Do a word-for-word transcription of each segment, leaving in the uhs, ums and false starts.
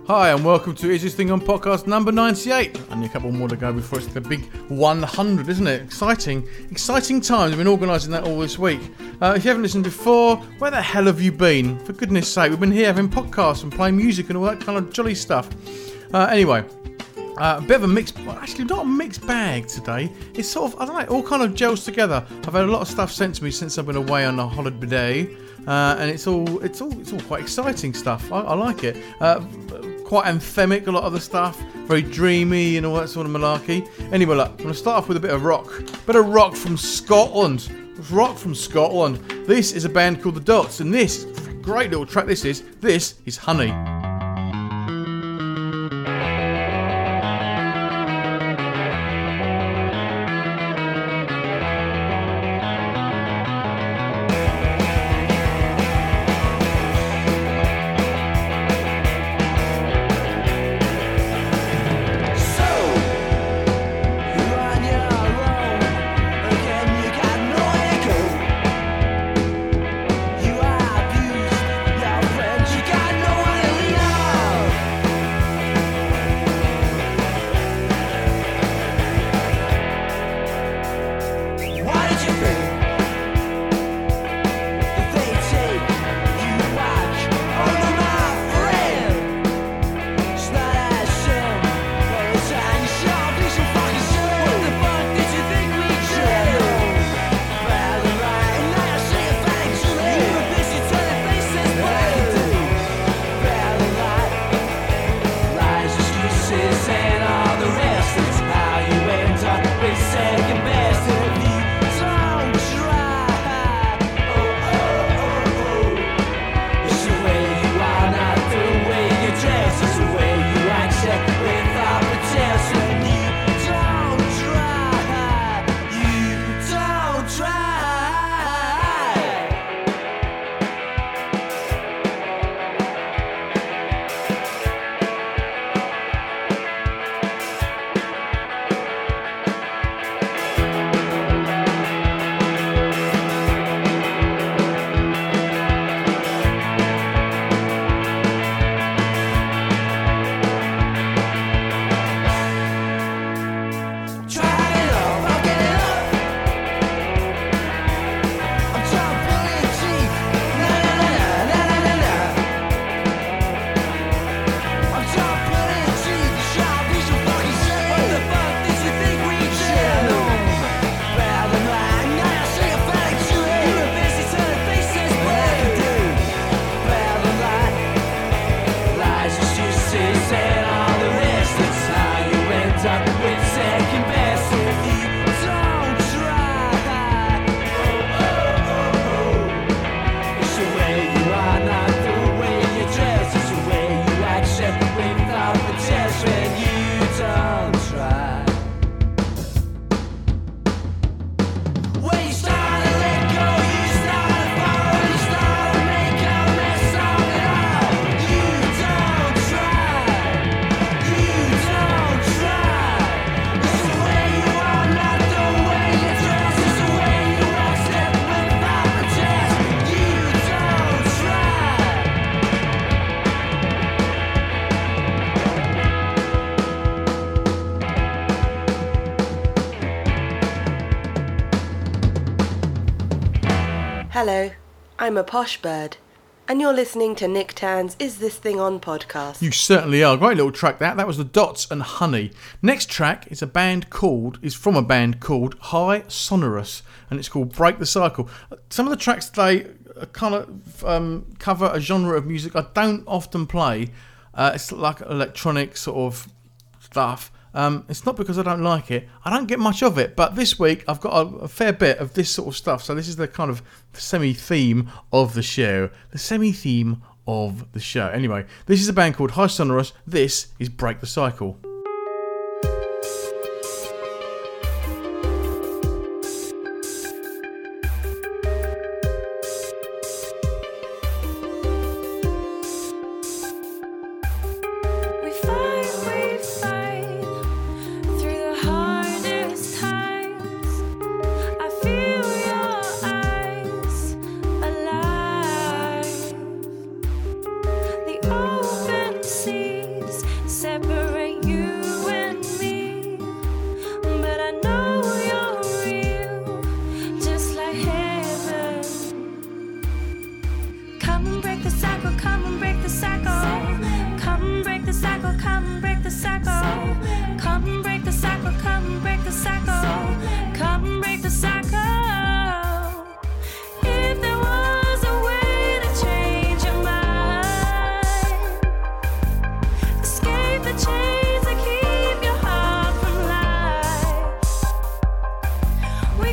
Hi and welcome to Is This Thing On podcast number ninety-eight. Only a couple more to go before it's the big one hundred, isn't it? Exciting, exciting times. We've been organising that all this week. Uh, if you haven't listened before, where the hell have you been? For goodness sake, we've been here having podcasts and playing music and all that kind of jolly stuff. Uh, anyway, uh, a bit of a mixed, well, actually not a mixed bag today. It's sort of, I don't know, it all kind of gels together. I've had a lot of stuff sent to me since I've been away on a holiday. Uh, and it's all, it's all, it's all quite exciting stuff. I, I like it. Uh, quite anthemic, a lot of the stuff. Very dreamy and all that sort of malarkey. Anyway, look, I'm going to start off with a bit of rock. A bit of rock from Scotland. Rock from Scotland. This is a band called The Dots, and this, great little track this is, this is Honey. Hello, I'm a posh bird, and you're listening to Nick Tan's Is This Thing On podcast. You certainly are. Great little track that. That was The Dots and Honey. Next track is a band called, is from a band called High Sonorous, and it's called Break the Cycle. Some of the tracks today kind of um, cover a genre of music I don't often play. Uh, it's like electronic sort of stuff. Um, it's not because I don't like it. I don't get much of it, but this week I've got a, a fair bit of this sort of stuff. So this is the kind of semi-theme of the show. The semi-theme of the show. Anyway, this is a band called High Sonorous. This is Break the Cycle. Seas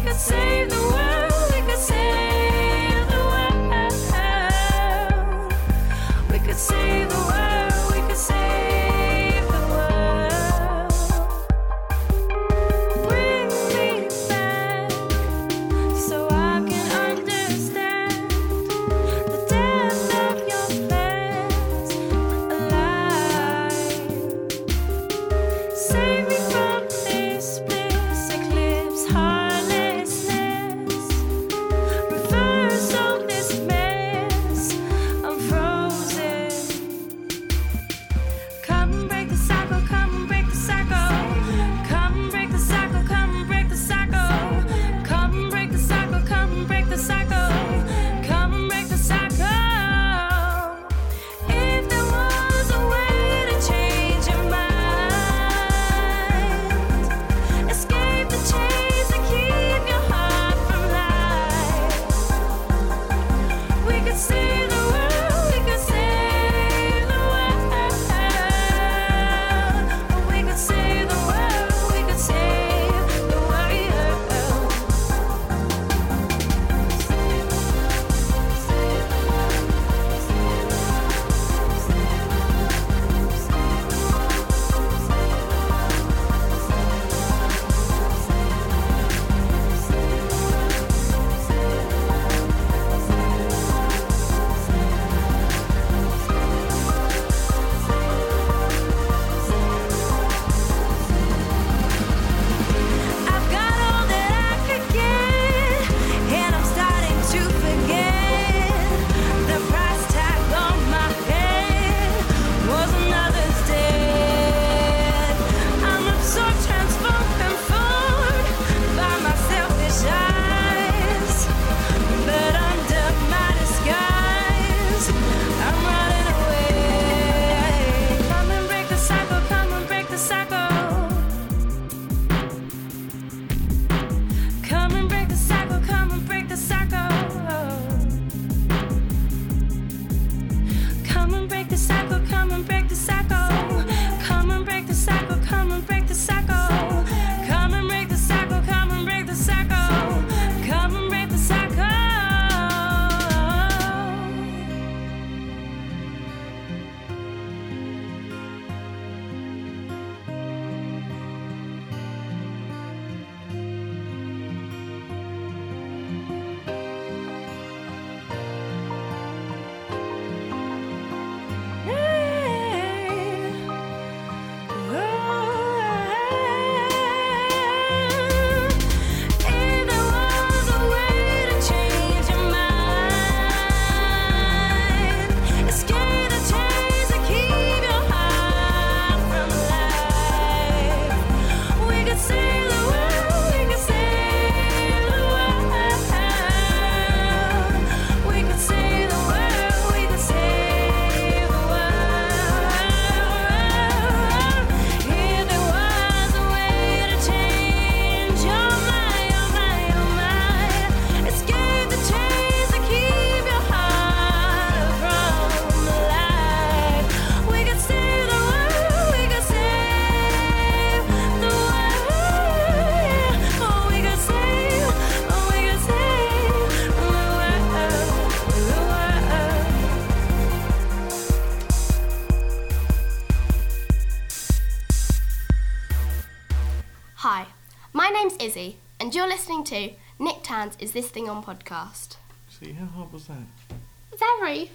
Hi, my name's Izzy, and you're listening to Nick Tan's Is This Thing On podcast. See, how hard was that? Very.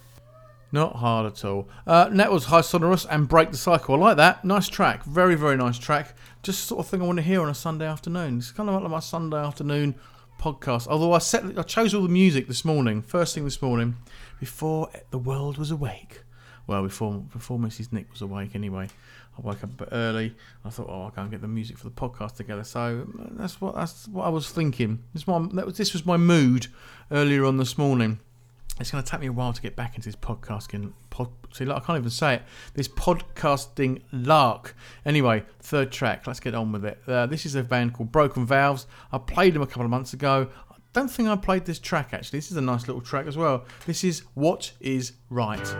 Not hard at all. Uh, that was High Sonorous and Break the Cycle. I like that. Nice track. Very, very nice track. Just the sort of thing I want to hear on a Sunday afternoon. It's kind of like my Sunday afternoon podcast. Although I set, I chose all the music this morning, first thing this morning, before the world was awake. Well, before before Missus Nick was awake anyway. I woke up a bit early. I thought, oh, I'll go and get the music for the podcast together. So that's what that's what I was thinking. This was my, that was, this was my mood earlier on this morning. It's going to take me a while to get back into this podcasting. Pod, see, like, I can't even say it. This podcasting lark. Anyway, third track. Let's get on with it. Uh, this is a band called Broken Valves. I played them a couple of months ago. I don't think I played this track, actually. This is a nice little track as well. This is What Is Right.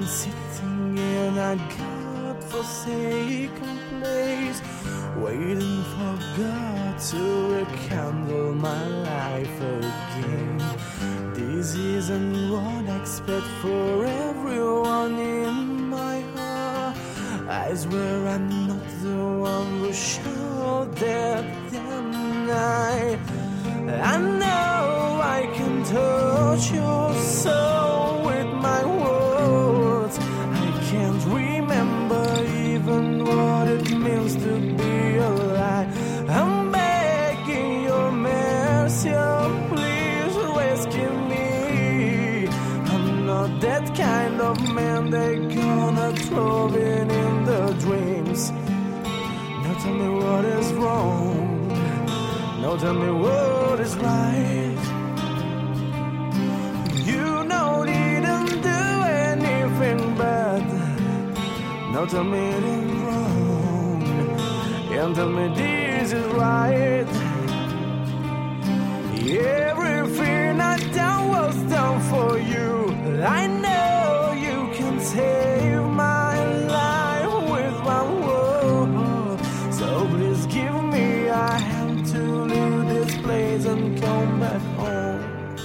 I'm sitting in a God-forsaken place, waiting for God to rekindle my life again. This isn't what I expect for everyone in my heart. I swear I'm not the one who showed that damn night. I know I can touch your soul with my words. I can't remember even what it means to be alive. I'm begging your mercy, please rescue me. I'm not that kind of man they gonna throw in in the dreams. Now tell me what is wrong. Now tell me what is right. You know didn't do anything bad. Now tell me it ain't wrong. And tell me this is right. Everything I done was done for you. I know you can save my life with one word. So please give me a hand to leave this place and come back home.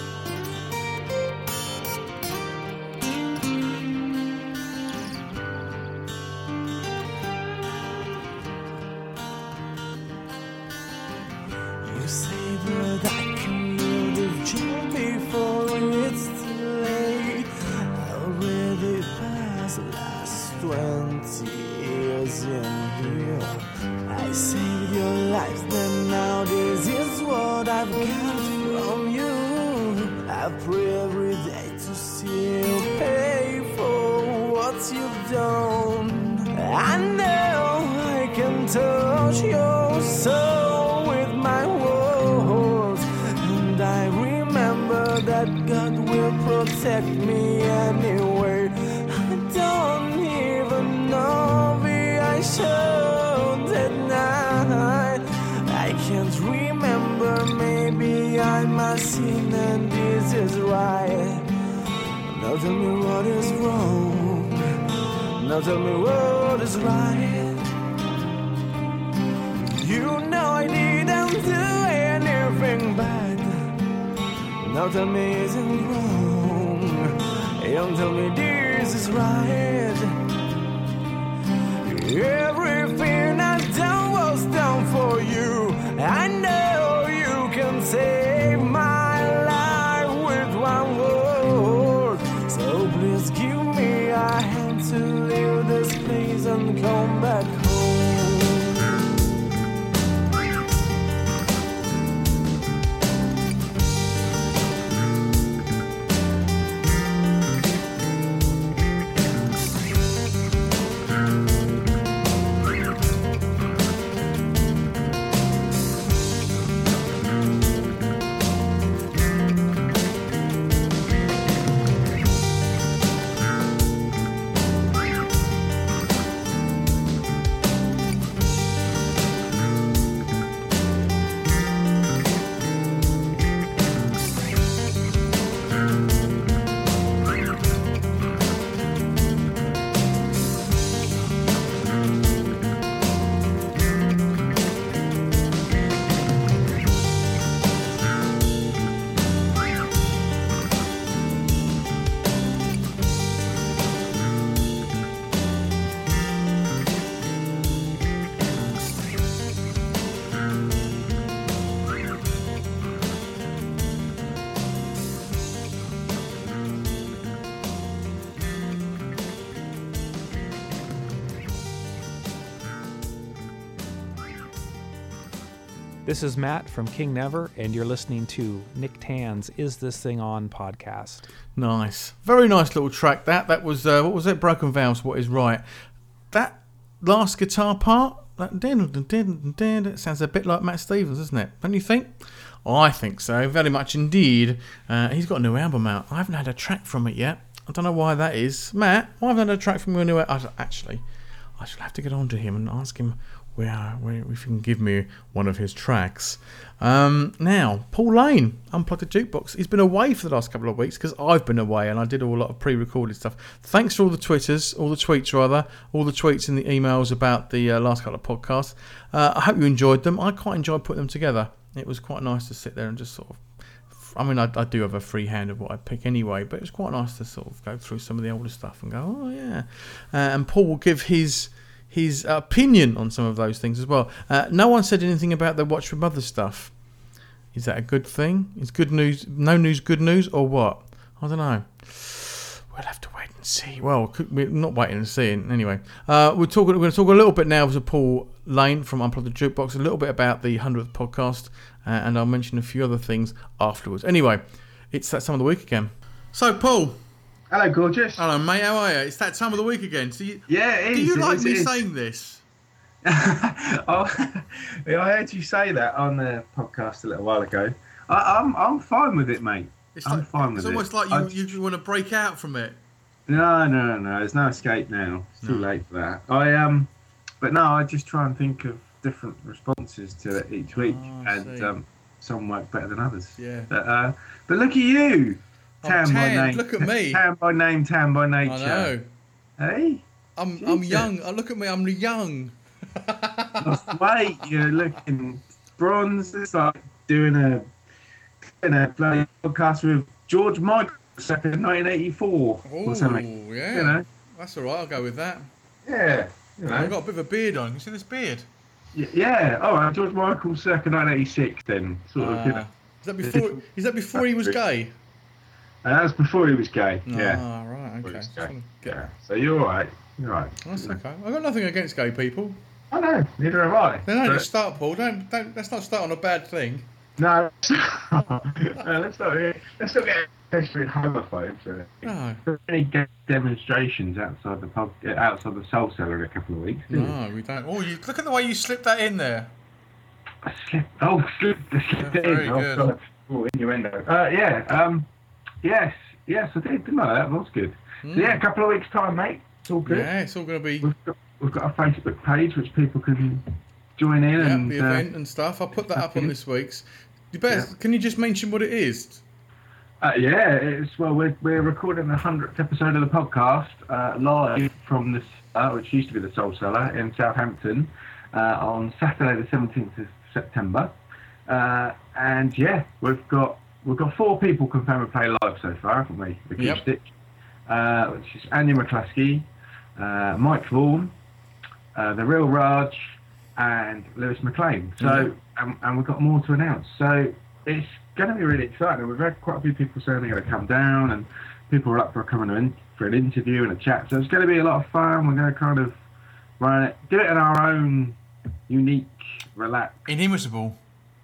You say that I can live the joy before it's too late. I already passed the last twenty years in here. I saved your life, then now this is what I've got from you. I pray every day to see you pay for what you've done. I know I can touch your soul with my words, and I remember that God will protect me anyway. I don't even know if I showed that night. I can't remember, maybe I must sin and this is right. Now tell me what is wrong. Now tell me what is right. You know I didn't do anything bad. Now tell me isn't wrong. And tell me this is right. Everything I've done was done for you. I know you can save my life with one word. So please give me a hand to leave this place and come back home. This is Matt from King Never, and you're listening to Nick Tan's Is This Thing On podcast. Nice. Very nice little track that. That was, uh, what was it? Broken Vows, What Is Right. That last guitar part, that din, din, din, din, it sounds a bit like Matt Stevens, doesn't it? Don't you think? I think so, very much indeed. Uh, he's got a new album out. I haven't had a track from it yet. I don't know why that is. Matt, why haven't I had a track from your new album? Actually, I shall have to get on to him and ask him we are, we, if you can give me one of his tracks. Um, now, Paul Lane, Unplugged the Jukebox. He's been away for the last couple of weeks because I've been away and I did all a lot of pre-recorded stuff. Thanks for all the Twitters, all the tweets rather, all the tweets and the emails about the uh, last couple of podcasts. Uh, I hope you enjoyed them. I quite enjoyed putting them together. It was quite nice to sit there and just sort of, I mean, I, I do have a free hand of what I pick anyway, but it was quite nice to sort of go through some of the older stuff and go, oh yeah. Uh, and Paul will give his his opinion on some of those things as well. Uh, no one said anything about the Watch with Mother stuff. Is that a good thing? Is good news, no news, good news, or what? I don't know. We'll have to wait and see. Well, we're not waiting and seeing anyway. Uh, we're talking. We're going to talk a little bit now to Paul Lane from Unplugged the Jukebox, a little bit about the hundredth podcast, uh, and I'll mention a few other things afterwards. Anyway, it's that time of the week again. So, Paul. Hello, gorgeous. Hello, mate. How are you? It's that time of the week again. So you, yeah, it is. Do you it like is, me it is. saying this? oh, I heard you say that on the podcast a little while ago. I, I'm I'm fine with it, mate. It's I'm like, fine with it's it. almost like I- you, you want to break out from it. No, no, no, no. There's no escape now. It's too No. late for that. I um, but no, I just try and think of different responses to it each week, Oh, I and see. um, some work better than others. Yeah. But uh, but look at you, I'm tan by tanned. name. Look at me. Tan by name, tan by nature. I know. Hey, I'm I'm Jesus. young. Oh, look at me. I'm young. lost weight. You're looking bronze. It's like doing a doing a bloody podcast with George Michael, second nineteen eighty-four or something. Oh, yeah. You know, That's all right. I'll go with that. yeah. You know. I've got a bit of a beard on. You see this beard? Y- Yeah. All right, George Michael, circa nineteen eighty-six. Then sort of. You Ah. know. Is that before? Is that before he was gay? And that was before he was gay. Yeah. Ah, right. Before he Okay. was Just gay. wanna get- Yeah. So you're all right. You're all right. That's okay. I've got nothing against gay people. I know. Neither have I. They don't But- just start, Paul. Don't don't. Let's not start on a bad thing. No. no, let's not. Let's not get desperate homophobes. Uh, No. There were any gay demonstrations outside the pub, uh, outside the Soul Cellar in a couple of weeks. didn't No, we don't. Oh, you look at the way you slipped that in there. I slipped. Oh, slipped. slipped Yeah, in. very Oh, good. God. Oh, innuendo. Uh, yeah. Um. Yes. Yes, I did. Didn't I? That was good. Mm. So yeah, a couple of weeks time, mate. It's all good. Yeah, it's all going to be We've got we've got a Facebook page which people can join in yeah, and the uh, event and stuff. I'll put that up on okay. this week's. You better. Yeah. Can you just mention what it is? uh, yeah, it's well we're we're recording the hundredth episode of the podcast uh, live from this uh, which used to be the Soul Cellar in Southampton uh, on Saturday the seventeenth of September. Uh, and yeah, we've got we've got four people confirmed to play live so far, haven't we? Acoustic, uh, which is Andy McCluskey, uh, Mike Vaughan, uh, the Real Raj, and Lewis McLean. So, Mhm. and, and we've got more to announce. So it's going to be really exciting. We've had quite a few people saying they're going to come down, and people are up for coming in for an interview and a chat. So it's going to be a lot of fun. We're going to kind of run it, do it in our own unique, relaxed, Inimitable.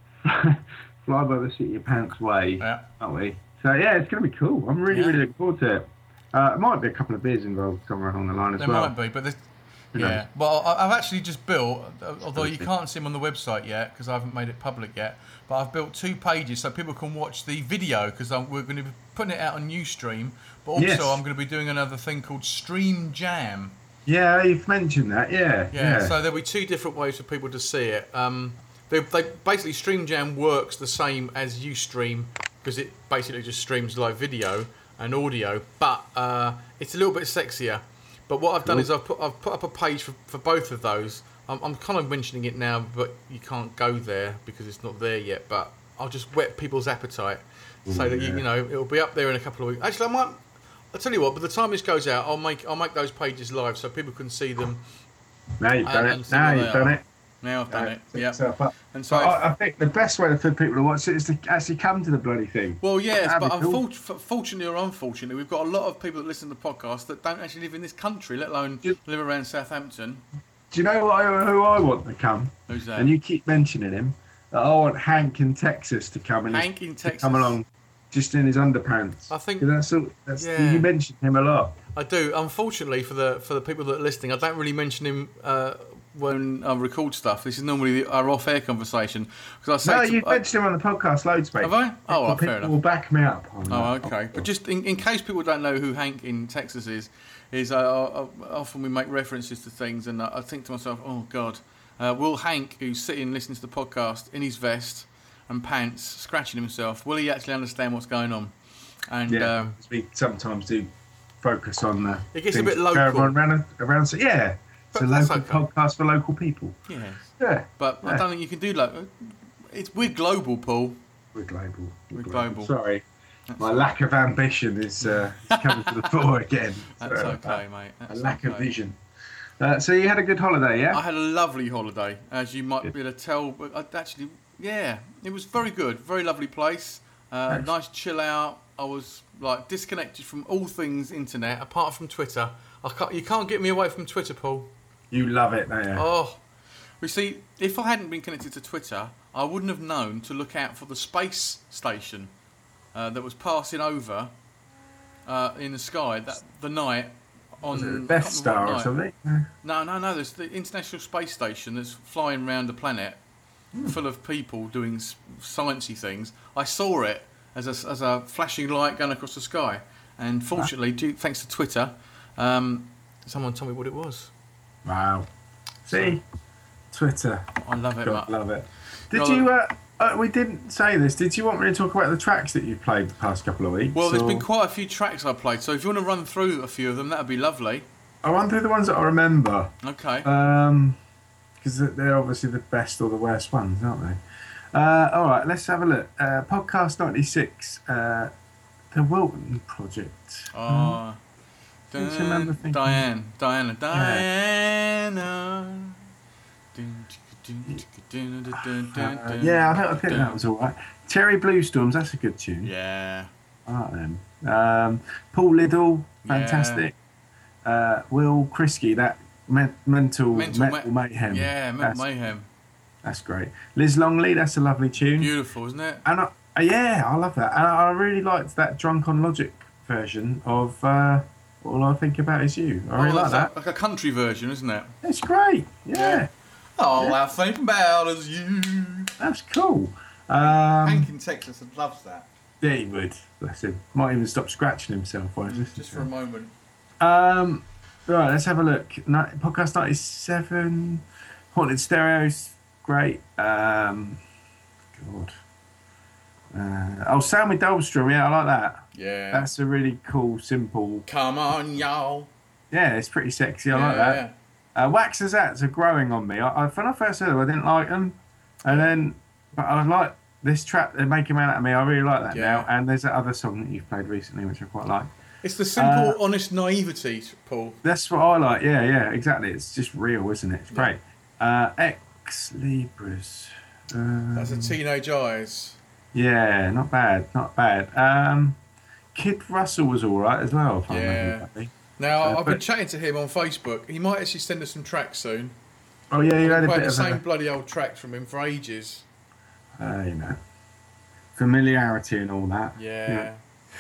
fly by the seat of your pants way, Yeah. aren't we? So yeah, it's going to be cool. I'm really, Yeah. really looking forward to it. Uh, it might be a couple of beers involved somewhere along the line as There well. might be, but there's, Who knows? yeah. Well, I- I've actually just built, although you can't see them on the website yet because I haven't made it public yet. But I've built two pages so people can watch the video because we're going to be putting it out on Ustream. But also, Yes. I'm going to be doing another thing called Stream Jam. Yeah, you've mentioned that. Yeah, Yeah, so there'll be two different ways for people to see it. Um, they, they basically Stream Jam works the same as Ustream because it basically just streams live video and audio, but uh, it's a little bit sexier. But what I've done Cool. is I've put I've put up a page for, for both of those. I'm, I'm kind of mentioning it now, but you can't go there because it's not there yet. But I'll just whet people's appetite so Ooh, that you, yeah. you know it'll be up there in a couple of weeks. Actually, I might. I'll tell you what. By the time this goes out, I'll make I'll make those pages live so people can see them. now you've done and- and it. see Now what you've they done are. it. Now I've done Uh, it. set Yeah. yourself up. And so. So I, I think the best way for people to watch it is to actually come to the bloody thing. Well, yes, That'd but be cool. unfor- fortunately or unfortunately, we've got a lot of people that listen to the podcast that don't actually live in this country, let alone Ju- live around Southampton. Do you know what I, who I want to come? Who's that? And you keep mentioning him. That I want Hank in Texas to come and Hank in Texas. come along, just in his underpants. I think- 'Cause that's all. That's, Yeah. You mentioned him a lot. I do. Unfortunately, for the for the people that are listening, I don't really mention him uh, when I record stuff. This is normally the, our off-air conversation because I No, say. to- you I- mentioned him on the podcast loads, mate. Have I? Oh, People right, fair enough. will back me up. On Oh, that. okay. But just in, in case people don't know who Hank in Texas is, is uh, uh, often we make references to things, and I, I think to myself, oh God, Uh, Will Hank, who's sitting listening to the podcast in his vest and pants, scratching himself. Will he actually understand what's going on? And Yeah, um, we sometimes do focus on the. It gets a things bit local. Around, around, around so yeah, it's But a that's local okay. podcast for local people. yeah, Yeah, but I Yeah. don't think you can do like. It's we're global, Paul. we're global. We're global. Sorry, That's my all lack of ambition is uh, is coming to the fore again. That's So, okay, mate. A That's lack of okay. vision. Uh, so you had a good holiday, yeah? I had a lovely holiday, as you might Good. be able to tell. But I actually, yeah, it was very good. Very lovely place. Uh, Nice. nice chill out. I was like disconnected from all things internet, apart from Twitter. I can't, you can't get me away from Twitter, Paul. You love it, don't you? Oh, we see. If I hadn't been connected to Twitter, I wouldn't have known to look out for the space station uh, that was passing over uh, in the sky that the night on Was it the I can't Death remember Star what or night. something? No, no, no. There's the International Space Station that's flying around the planet, full of people doing s- sciencey things. I saw it as a, as a flashing light going across the sky, and fortunately, due, thanks to Twitter, um, someone told me what it was. Wow. See? Twitter. I love it, God, mate. love it. Did God, you, uh, uh, we didn't say this, did you want me to talk about the tracks that you've played the past couple of weeks? Well, there's or- been quite a few tracks I played, so if you want to run through a few of them, that'd be lovely. I'll run through the ones that I remember. Okay. Um, because they're obviously the best or the worst ones, aren't they? Uh, all right, let's have a look. Uh, Podcast ninety-six, uh, the Wilton Project. Oh, Don't you remember thinking- Diane, Diana, Diana. Dun, dun, dun, dun, dun, dun, Uh, dun, yeah, I think, I think dun. that was all right. Cherry Blue Storms, that's a good tune. Yeah. I like them. Um, Paul Liddell, fantastic. Uh, Will Krisky, that me- mental, Mental, metal ma- mayhem. Yeah, Mental that's, Mayhem. that's great. Liz Longley, that's a lovely tune. Beautiful, isn't it? And I, uh, yeah, I love that. And I really liked that Drunk on Logic version of uh, All I Think About Is You. I really oh, like that's that. a- like a country version, isn't it? It's great. Yeah, Yeah. All I think about is you. that's cool. Um, Hank in Texas loves that. yeah, he would. Bless him. Might even stop scratching himself while he's listening Just to for a it. moment. Um, right, let's have a look. Ni- Podcast ninety-seven, Haunted Stereos, great. Um, God. Uh, oh, Sound with Dolstrom, yeah, I like that. Yeah. That's a really cool, simple. Come on, y'all. Yeah, it's pretty sexy. I yeah, like that. Uh, Waxers Ats are growing on me. I, I, when I first heard them, I didn't like them, and then but I like this track. They're making man out of me. I really like that Yeah. now. And there's that other song that you've played recently, which I quite like. It's the simple, Uh, honest naivety, Paul. That's what I like. Yeah, yeah, exactly. It's just real, isn't it? It's great. Uh, Ex Libris. Uh, That's a Teenage Eyes. yeah, not bad, not bad. Um, Kid Russell was all right as well. If I remember Yeah. correctly. Now, Uh, I've been but- chatting to him on Facebook. He might actually send us some tracks soon. Oh yeah, you I've had a played bit the of same a, bloody old tracks from him for ages. uh, you know, familiarity and all that. Yeah.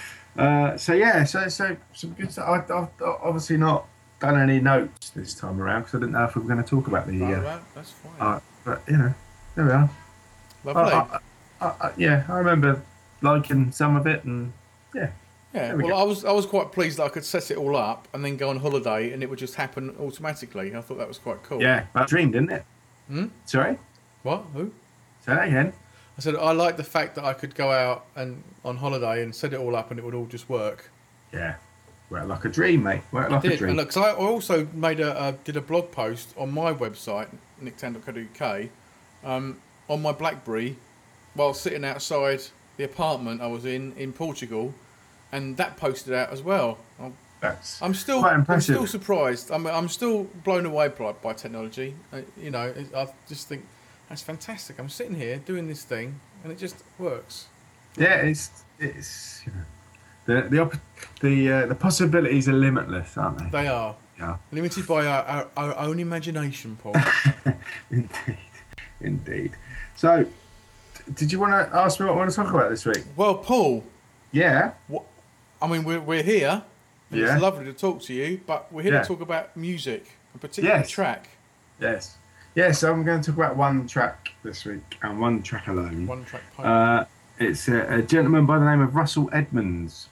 Uh, so yeah, so so some good stuff. I, I've obviously not done any notes this time around because I didn't know if we were going to talk about the. Right, Uh, right, that's fine. uh, but you know, there we are. Lovely. I, I, I, I, yeah, I remember liking some of it, and yeah, yeah. there we Well, go. I was I was quite pleased that I could set it all up and then go on holiday and it would just happen automatically. I thought that was quite cool. yeah. But I dreamed, didn't it? Hmm? Sorry, What? Who? say that again. I said I like the fact that I could go out and on holiday and set it all up and it would all just work. Yeah, worked like a dream, mate. Worked like a Did dream. and look, 'cause I also made a uh, did a blog post on my website nick tan dot co dot u k um, on my BlackBerry while sitting outside the apartment I was in in Portugal, and that posted out as well. I'm, That's I'm still quite I'm impressive. still surprised. I'm I'm still blown away by, by technology. Uh, you know, it, I just think that's fantastic. I'm sitting here doing this thing and it just works. yeah, it's it's you know, the the op- the uh, the possibilities are limitless, aren't they? They are Yeah, limited by our, our, our own imagination, Paul. indeed, indeed. So, d- did you want to ask me what I want to talk about this week? Well, Paul. Yeah. What, I mean, we're, we're here. And Yeah. It's lovely to talk to you, but we're here Yeah. to talk about music, a particular Yes. track, Yes. Yes, I'm going to talk about one track this week and one track alone. one track poem. Uh, it's a, a gentleman by the name of Russell Edmonds.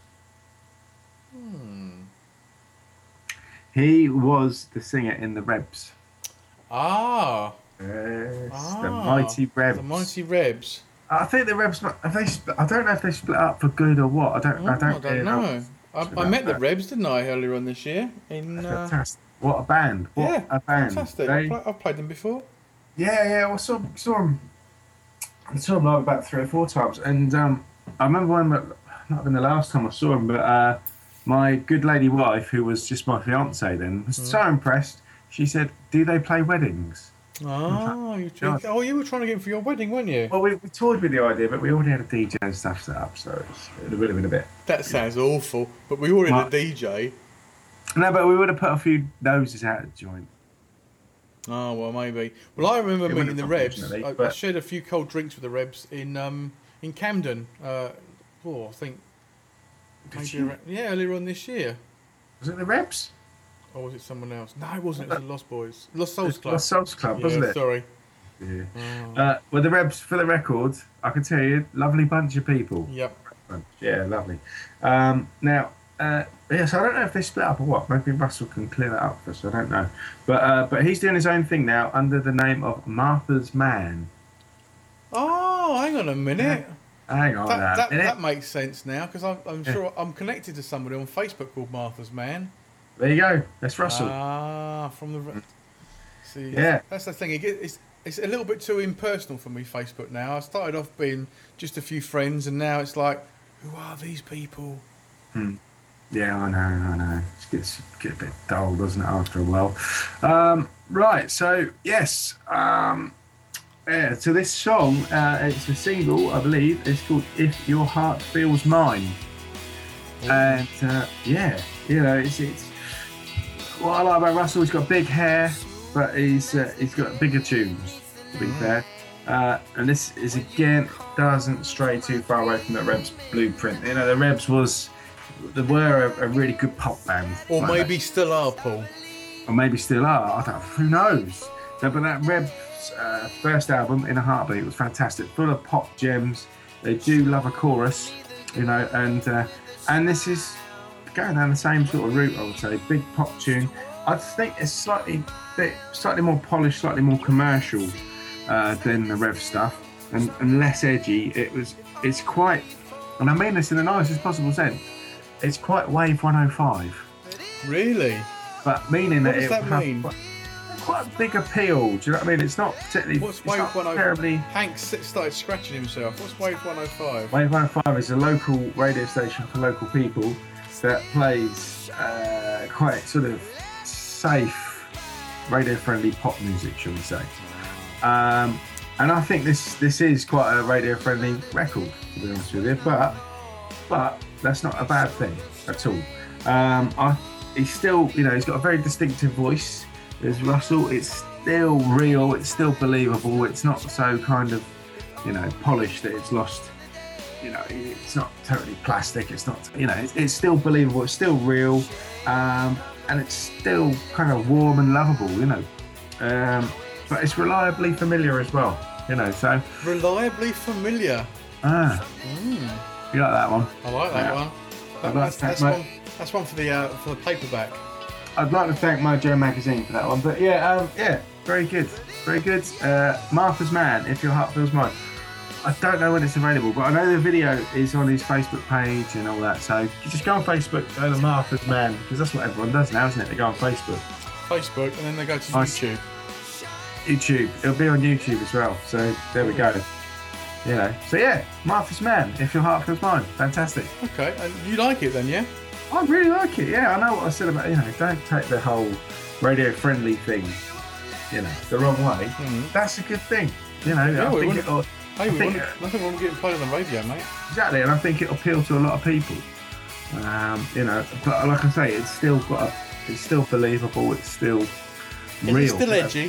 Hmm. He was the singer in the Rebs. Ah, Yes, Ah, the Mighty Rebs. The Mighty Rebs. I think the Rebs. Have they? Split, I don't know if they split up for good or what. I don't. Oh, I don't, I don't really know. I, I about met the that. Rebs, didn't I, earlier on this year? In That's uh, fantastic. What a band! What yeah, a band! fantastic. They- I've, play, I've played them before. Yeah, yeah. I saw saw them. I saw them like about three or four times, and um, I remember when, not even the last time I saw them, but uh, my good lady wife, who was just my fiance then, was so impressed. She said, "Do they play weddings?" Oh, you God. oh, you were trying to get them for your wedding, weren't you? Well, we, we toyed with the idea, but we already had a D J and stuff set up, so it's, it would have been a bit. That sounds awful. But we already had My- a D J. No, but we would have put a few noses out of the joint. Oh, well, maybe. Well, I remember It meeting the wouldn't, Rebs. unfortunately, I, I but- shared a few cold drinks with the Rebs in um, in Camden. Uh, oh, I think Did maybe you? around, yeah, earlier on this year. Was it the Rebs? Or was it someone else? No, it wasn't. It was the Lost Boys. Lost Souls It's Club. Lost Souls Club, wasn't yeah, it? Sorry. Yeah. Oh. Uh, well, the Rebs, for the record, I can tell you, lovely bunch of people. Yep. Yeah, lovely. Um, now, uh, yes, I don't know if they split up or what. Maybe Russell can clear that up for us. I don't know. But uh, but he's doing his own thing now under the name of Martha's Man. Oh, hang on a minute. Hang on That, a that, minute. that makes sense now because I'm, I'm Yeah. sure I'm connected to somebody on Facebook called Martha's Man. There you go. That's Russell. Ah, from the. Re- See, Yeah. that's the thing. It get, it's it's a little bit too impersonal for me. Facebook now. I started off being just a few friends, and now it's like, who are these people? Yeah, I know, I know. It gets, get a bit dull, doesn't it, after a while? Um, right, so, yes. Um, yeah, so this song, uh, it's a single, I believe. It's called If Your Heart Feels Mine. And, uh, yeah, you know, it's, it's... What I like about Russell, he's got big hair, but he's uh, he's got bigger tunes, to be fair. Uh, and this is, again, doesn't stray too far away from the Rebs blueprint. You know, the Rebs was... They were a, a really good pop band. Or like maybe still are, Paul. that. Or maybe still are. I don't Who knows? No, but that Rebs uh, first album, In a Heartbeat, was fantastic. Full of pop gems. They do love a chorus, you know, and uh, and this is going down the same sort of route, I would say. Big pop tune. I think it's slightly bit, slightly more polished, slightly more commercial uh, than the Rev stuff, and, and less edgy. It was. It's quite, and I mean this in the nicest possible sense. It's quite Wave one oh five, Really? but meaning What that does it that will have mean? Quite, quite a big appeal. Do you know what I mean? It's not particularly. What's it's Wave not one oh five? terribly. Hank s- started scratching himself. What's Wave one oh five? Wave one oh five is a local radio station for local people that plays uh, quite sort of safe, radio-friendly pop music, shall we say. Um, and I think this this is quite a radio-friendly record, to be honest with you. But but that's not a bad thing at all. Um, I, he's still, you know, he's got a very distinctive voice. There's Russell. It's still real. It's still believable. It's not so kind of, you know, polished that it's lost. You know, it's not totally plastic. It's not, you know, it's, it's still believable. It's still real, um, and it's still kind of warm and lovable. You know, um, but it's reliably familiar as well. You know, so Reliably familiar. ah, you like that one? I like that Yeah. one. That- I'd like that's, to that's, thank one, that's one for the uh, for the paperback. I'd like to thank Mojo Magazine for that one. But yeah, um, yeah, very good, very good. Uh, Martha's Man, If Your Heart Feels Mine. I don't know when it's available, but I know the video is on his Facebook page and all that. So you just go on Facebook, go to Martha's Man, because that's what everyone does now, isn't it? They go on Facebook, Facebook, and then they go to Nice. YouTube. YouTube. It'll be on YouTube as well. So there we go. You know. So yeah, Martha's Man, If Your Heart Feels Mine. Fantastic. Okay, and you like it then, yeah? I really like it. Yeah, I know what I said about, you know, don't take the whole radio-friendly thing, you know, the wrong way. Mhm. That's a good thing. You know, Yeah, I we think wouldn't- it'll, Hey, I we think, want, nothing wrong with getting played on the radio, mate. exactly, and I think it'll appeal to a lot of people. Um, you know, but like I say, it's still got a, it's still believable. It's still Is real. it still edgy?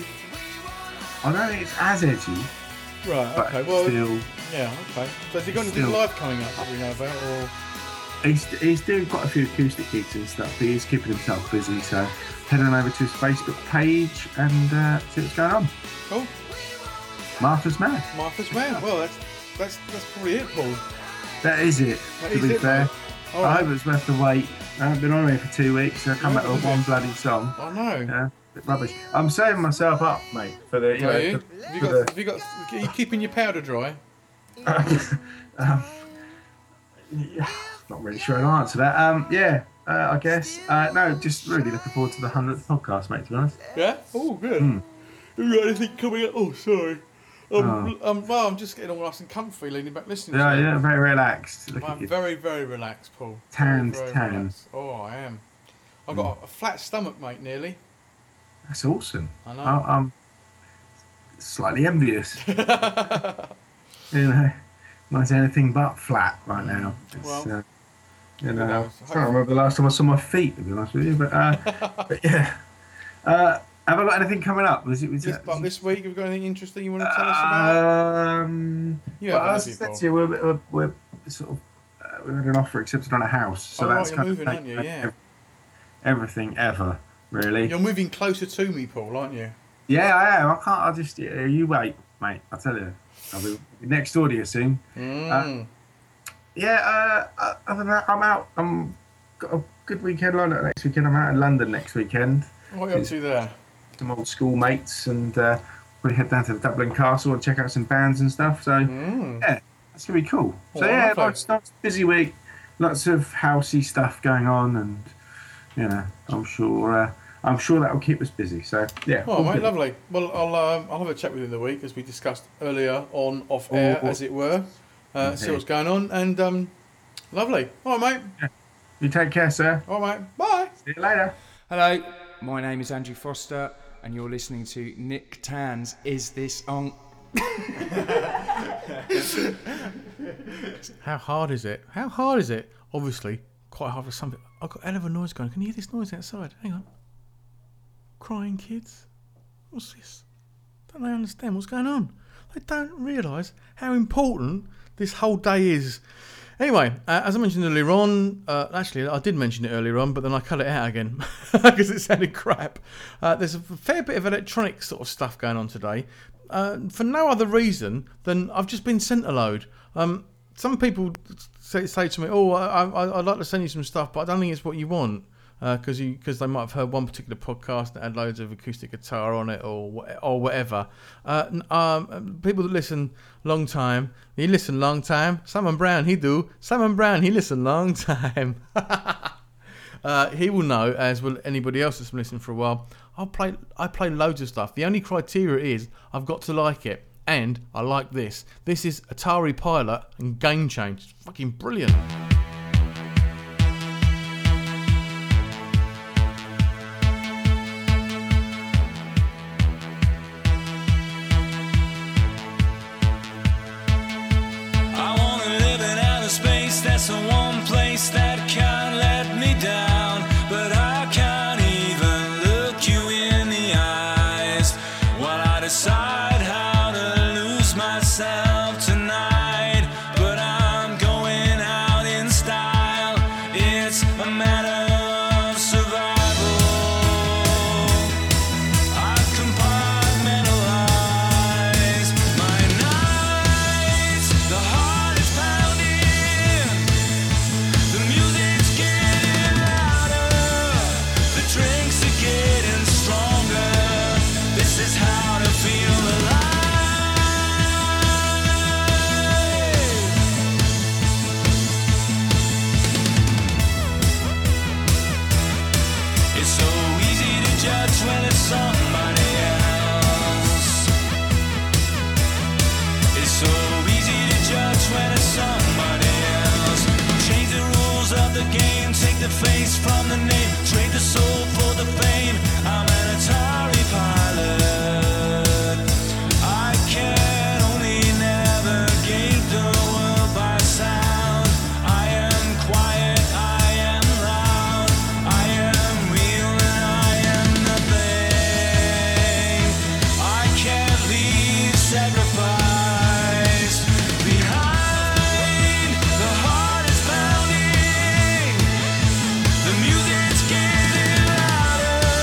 I don't think it's as edgy, Right, but okay, well, still, yeah, okay. So has he got anything still- live coming up that we know about, or... he's he's doing quite a few acoustic gigs and stuff. But he's keeping himself busy. So head on over to his Facebook page and uh, see what's going on. Cool. Martha's Man. Martha's Man. Well, that's that's that's probably it, Paul. That is it. That to is be it, fair, mate. All I right. hope it's worth the wait. I haven't been on here for two weeks, so I come Yeah, back with wasn't one it? bloody song. I know. Yeah, bit rubbish. I'm saving myself up, mate, for the. You Are know, you? for- Have you for got? the- Have you got? Are you keeping your powder dry? um, yeah, not really sure how to answer that. Um, yeah, uh, I guess. Uh, no, just really looking forward to the hundredth podcast, mate. To be honest. Yeah. Oh, good. Hmm. Have you got anything coming up? Oh, sorry. Um, Oh. um, well, I'm just getting all nice and comfy, leaning back, listening. Yeah, to yeah, very relaxed. You. Look at I'm you. very, very relaxed, Paul. Tanned, very, very tanned. relaxed. Oh, I am. I've got a flat stomach, mate. Nearly. That's awesome. I know. I, I'm slightly envious. You know, mine's anything but flat right now. It's, Well, uh, you who know, knows? I can't remember the last time I saw my feet, to be honest with you. But, uh, but yeah. Uh, have I got anything coming up? Was it? Was This, that, but this week, have you got anything interesting you want to tell us about? Um, You well, have, as I haven't said you, to you, we're, we're, we're sort of uh, we had an offer accepted on a house, so Oh, right, that's you're kind moving, of aren't you? taken Yeah. ev- everything ever, really. You're moving closer to me, Paul, aren't you? Yeah, I am. I can't. I just yeah, you wait, mate. I tell you, I'll be next door to you soon. Mm. Yeah. Uh, other than that, I'm out. I'm got a good weekend lined up next weekend. I'm out in London next weekend. What are you up to there? Some old school mates, and uh, we head down to the Dublin Castle and check out some bands and stuff. So Mm. yeah, that's gonna be cool. So Oh, yeah, lovely. lots, lots busy week, lots of housey stuff going on, and you know, I'm sure uh, I'm sure that will keep us busy. So yeah. Oh, all mate, good. lovely. Well, I'll um, I'll have a chat with you in the week, as we discussed earlier on off air, Oh. as it were. Uh, See Okay. what's going on, and um, lovely. All right, mate. You take care, sir. All right, mate. Bye. See you later. Hello, my name is Andrew Foster, and you're listening to Nick Tan's Is This On? How hard is it? How hard is it? Obviously, quite hard for some people. I've got a hell of a noise going. Can you hear this noise outside? Hang on. Crying kids. What's this? Don't they understand what's going on? They don't realise how important this whole day is. Anyway, uh, as I mentioned earlier on, uh, actually I did mention it earlier on, but then I cut it out again because it sounded crap. Uh, there's a fair bit of electronic sort of stuff going on today, uh, for no other reason than I've just been sent a load. Um, some people say, say to me, "Oh, I, I, I'd like to send you some stuff, but I don't think it's what you want." Because uh, you, because they might have heard one particular podcast that had loads of acoustic guitar on it, or wha- or whatever. Uh, n- um, people that listen long time, he listen long time. Simon Brown, he do. Simon Brown, he listen long time. uh, he will know, as will anybody else that's been listening for a while. I'll play. I play loads of stuff. The only criteria is I've got to like it, and I like this. This is Atari Pilot and Game Change. It's fucking brilliant. I wanna live in outer space, that's the one place that can't let me down. But I can't even look you in the eyes while I decide how to lose myself tonight. But I'm going out in style, it's a matter of survival. I compartmentalize my nights, the heart is pounding, the music's getting louder, the drinks are getting stronger. This is how to feel alive. It's so easy to judge when it's somebody else. It's so easy to judge when it's somebody else. Change the rules of the game, take the face from the name, trade the soul for the fame. I'm an Atari pilot. I can only navigate the world by sound. I am quiet, I am loud, I am real and I am nothing. I can't leave sacrifice behind. The heart is pounding, the music's getting louder,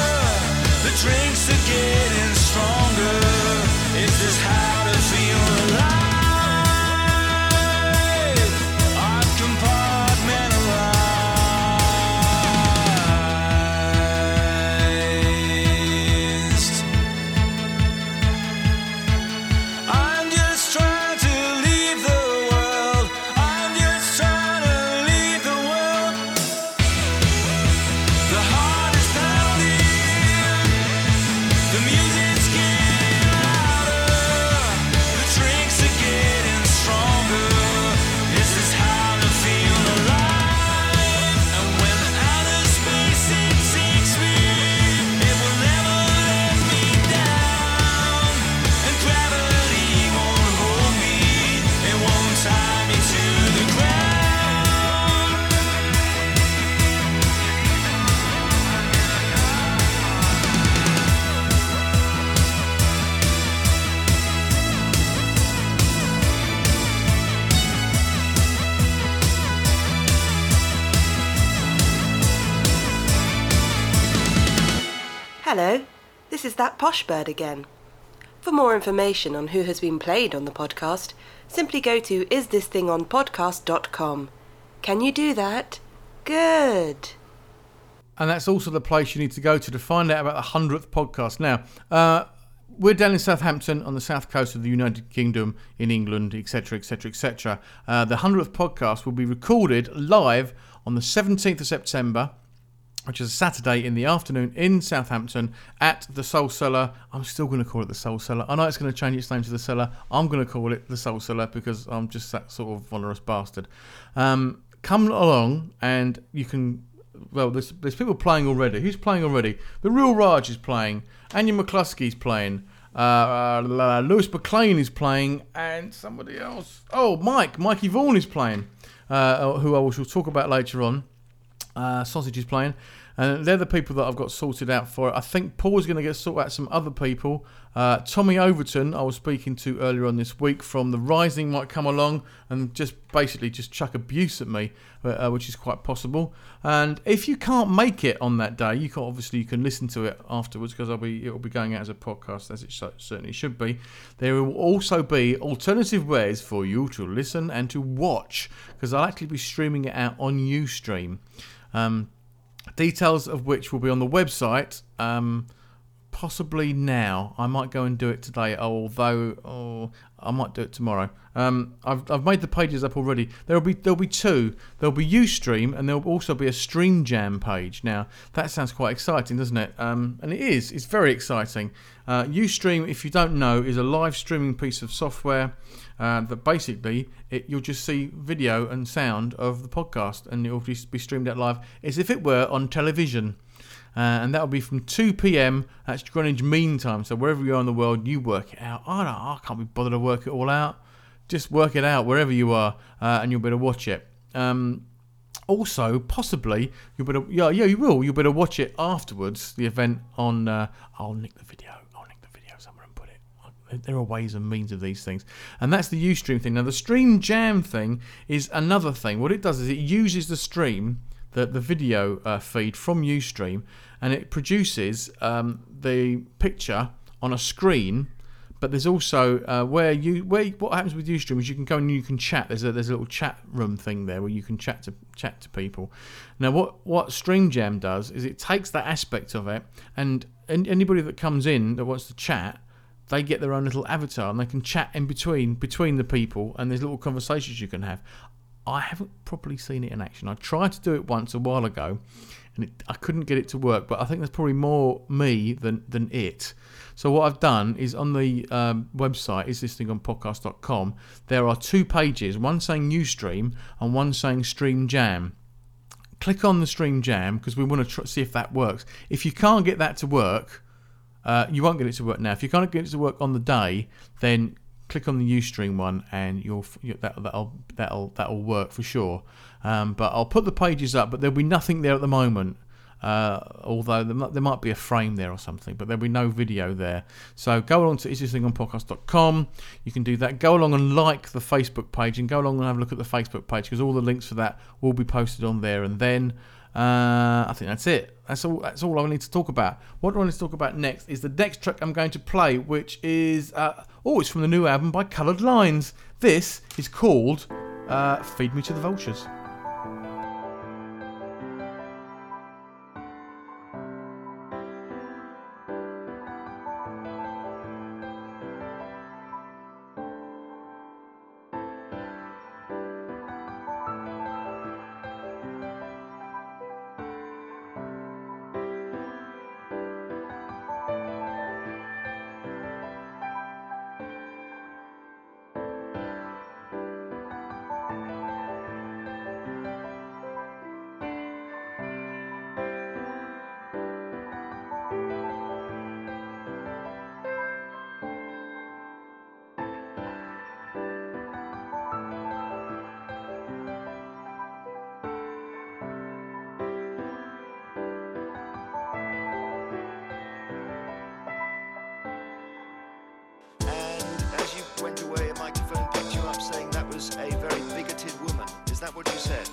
Hello, this is that posh bird again. For more information on who has been played on the podcast, simply go to is this thing on podcast dot com. Can you do that? Good. And that's also the place you need to go to to find out about the hundredth podcast. Now, uh, we're down in Southampton on the south coast of the United Kingdom, in England, et cetera, et cetera, et cetera. Uh, the hundredth podcast will be recorded live on the seventeenth of September, which is a Saturday in the afternoon in Southampton at the Soul Cellar. I'm still going to call it the Soul Cellar. I know it's going to change its name to the Cellar. I'm going to call it the Soul Cellar because I'm just that sort of vulnerous bastard. Um, come along and you can... Well, there's, there's people playing already. Who's playing already? The Real Raj is playing. Anya McCluskey's playing. Uh, uh, Lewis McLean is playing. And somebody else. Oh, Mike. Mikey Vaughan is playing. Uh, who I will talk about later on. Uh, Sausage is playing. And they're the people that I've got sorted out for it. I think Paul's going to get sorted out some other people. Uh, Tommy Overton, I was speaking to earlier on this week from The Rising, might come along and just basically just chuck abuse at me, uh, which is quite possible. And if you can't make it on that day, you can obviously you can listen to it afterwards because I'll be it'll be going out as a podcast, as it certainly should be. There will also be alternative ways for you to listen and to watch because I'll actually be streaming it out on Ustream. Um, Details of which will be on the website, um, possibly now. I might go and do it today, although oh, I might do it tomorrow. Um, I've I've made the pages up already. There'll be there'll be two. There'll be Ustream and there'll also be a Stream Jam page. Now that sounds quite exciting, doesn't it? Um, and it is. It's very exciting. Uh, Ustream, if you don't know, is a live streaming piece of software uh, that basically it, you'll just see video and sound of the podcast, and it'll be streamed out live as if it were on television. Uh, and that'll be from two p.m. That's Greenwich Mean Time. So wherever you are in the world, you work it out. I don't. I can't be bothered to work it all out. Just work it out wherever you are, uh, and you'll be able to watch it. Um, also, possibly you'll better. Yeah, yeah, you will. You'll better watch it afterwards. The event on. Uh, I'll nick the video. I'll nick the video somewhere and put it. There are ways and means of these things, and that's the Ustream thing. Now, the Stream Jam thing is another thing. What it does is it uses the stream. The, the video uh, feed from Ustream, and it produces um, the picture on a screen. But there's also uh, where you where what happens with Ustream is you can go and you can chat. There's a there's a little chat room thing there where you can chat to chat to people. Now what what Stream Jam does is it takes that aspect of it, and, and anybody that comes in that wants to chat, they get their own little avatar and they can chat in between between the people, and there's little conversations you can have. I haven't properly seen it in action. I tried to do it once a while ago, and it, I couldn't get it to work. But I think there's probably more me than than it. So what I've done is on the um, website, is this thing on podcast dot com, there are two pages, one saying Ustream and one saying Stream Jam. Click on the Stream Jam because we want to tr- see if that works. If you can't get that to work, uh, you won't get it to work now. If you can't get it to work on the day, then click on the Ustream one, and you'll that, that'll that'll that'll work for sure. Um, but I'll put the pages up, but there'll be nothing there at the moment. Uh, although there might, there might be a frame there or something, but there'll be no video there. So go along to is this thing on podcast dot com. You can do that. Go along and like the Facebook page, and go along and have a look at the Facebook page because all the links for that will be posted on there. And then uh, I think that's it. That's all. That's all I need to talk about. What I want to talk about next is the next track I'm going to play, which is uh, oh, it's from the new album by Coloured Lines. This is called uh, "Feed Me to the Vultures." What you said.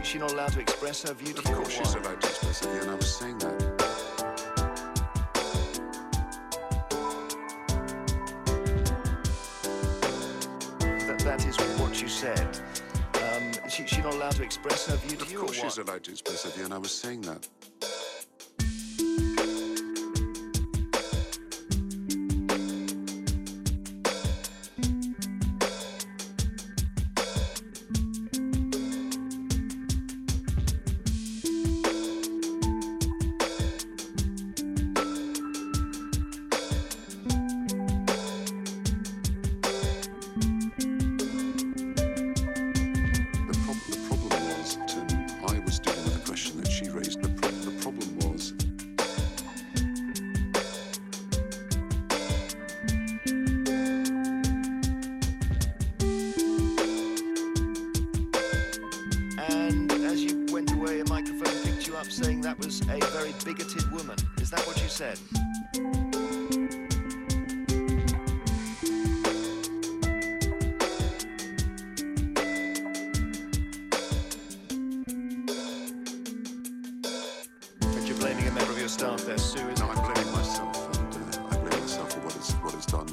she not allowed to express her view? Of course she's allowed to express her view, and I was saying that. That, that is what you said. Um, is she, she not allowed to express her view to Of you? course or what? she's allowed to express her view, and I was saying that. The, prob- the problem was that I was dealing with a question that she raised. The, pro- the problem was And as you went away, a microphone picked you up saying that was a very bigoted woman. Is that what you said? And you're blaming a member of your staff there, Sue, is no, I'm blaming myself, and uh, I blame myself for what is what is done.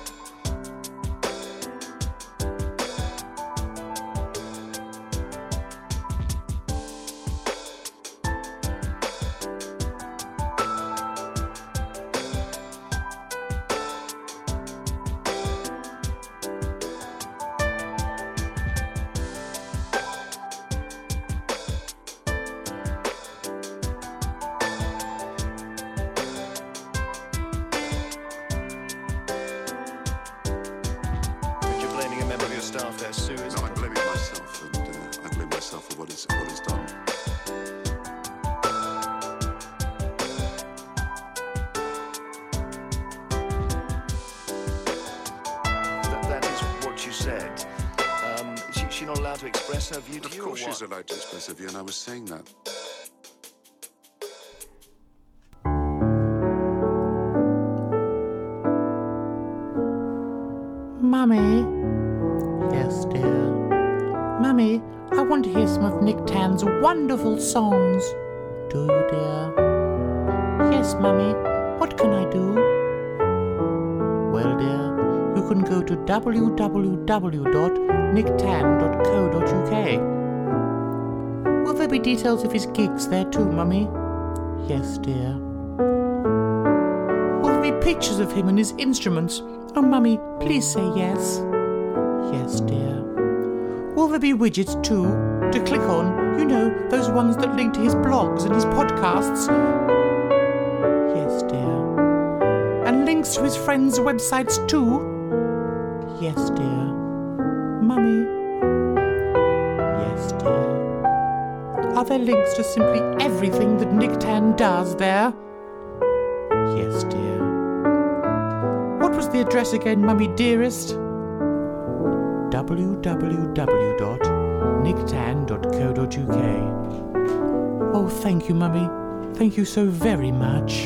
And you're blaming a member of your staff there, Sue, is No, I'm blaming myself, and uh, I blame myself for what is what is done. that, that is what you said. Um, is she, she not allowed to express her view to Of you? course or she's what? allowed to express her view, and I was saying that. Mummy? Yes, dear. Mummy, I want to hear some of Nick Tan's wonderful songs. Do you, dear? Yes, Mummy. What can I do? Well, dear, you can go to w w w dot nick tan dot co dot u k. Will there be details of his gigs there too, Mummy? Yes, dear. Will there be pictures of him and his instruments? Oh, Mummy, please say yes. Yes, dear. Will there be widgets too, to click on? You know, those ones that link to his blogs and his podcasts? Yes, dear. And links to his friends' websites too? Yes, dear. Mummy? Yes, dear. Are there links to simply everything that Nick Tan does there? Yes, dear. What was the address again, Mummy dearest? w w w dot nick tan dot co dot u k. Oh, thank you, Mummy. Thank you so very much.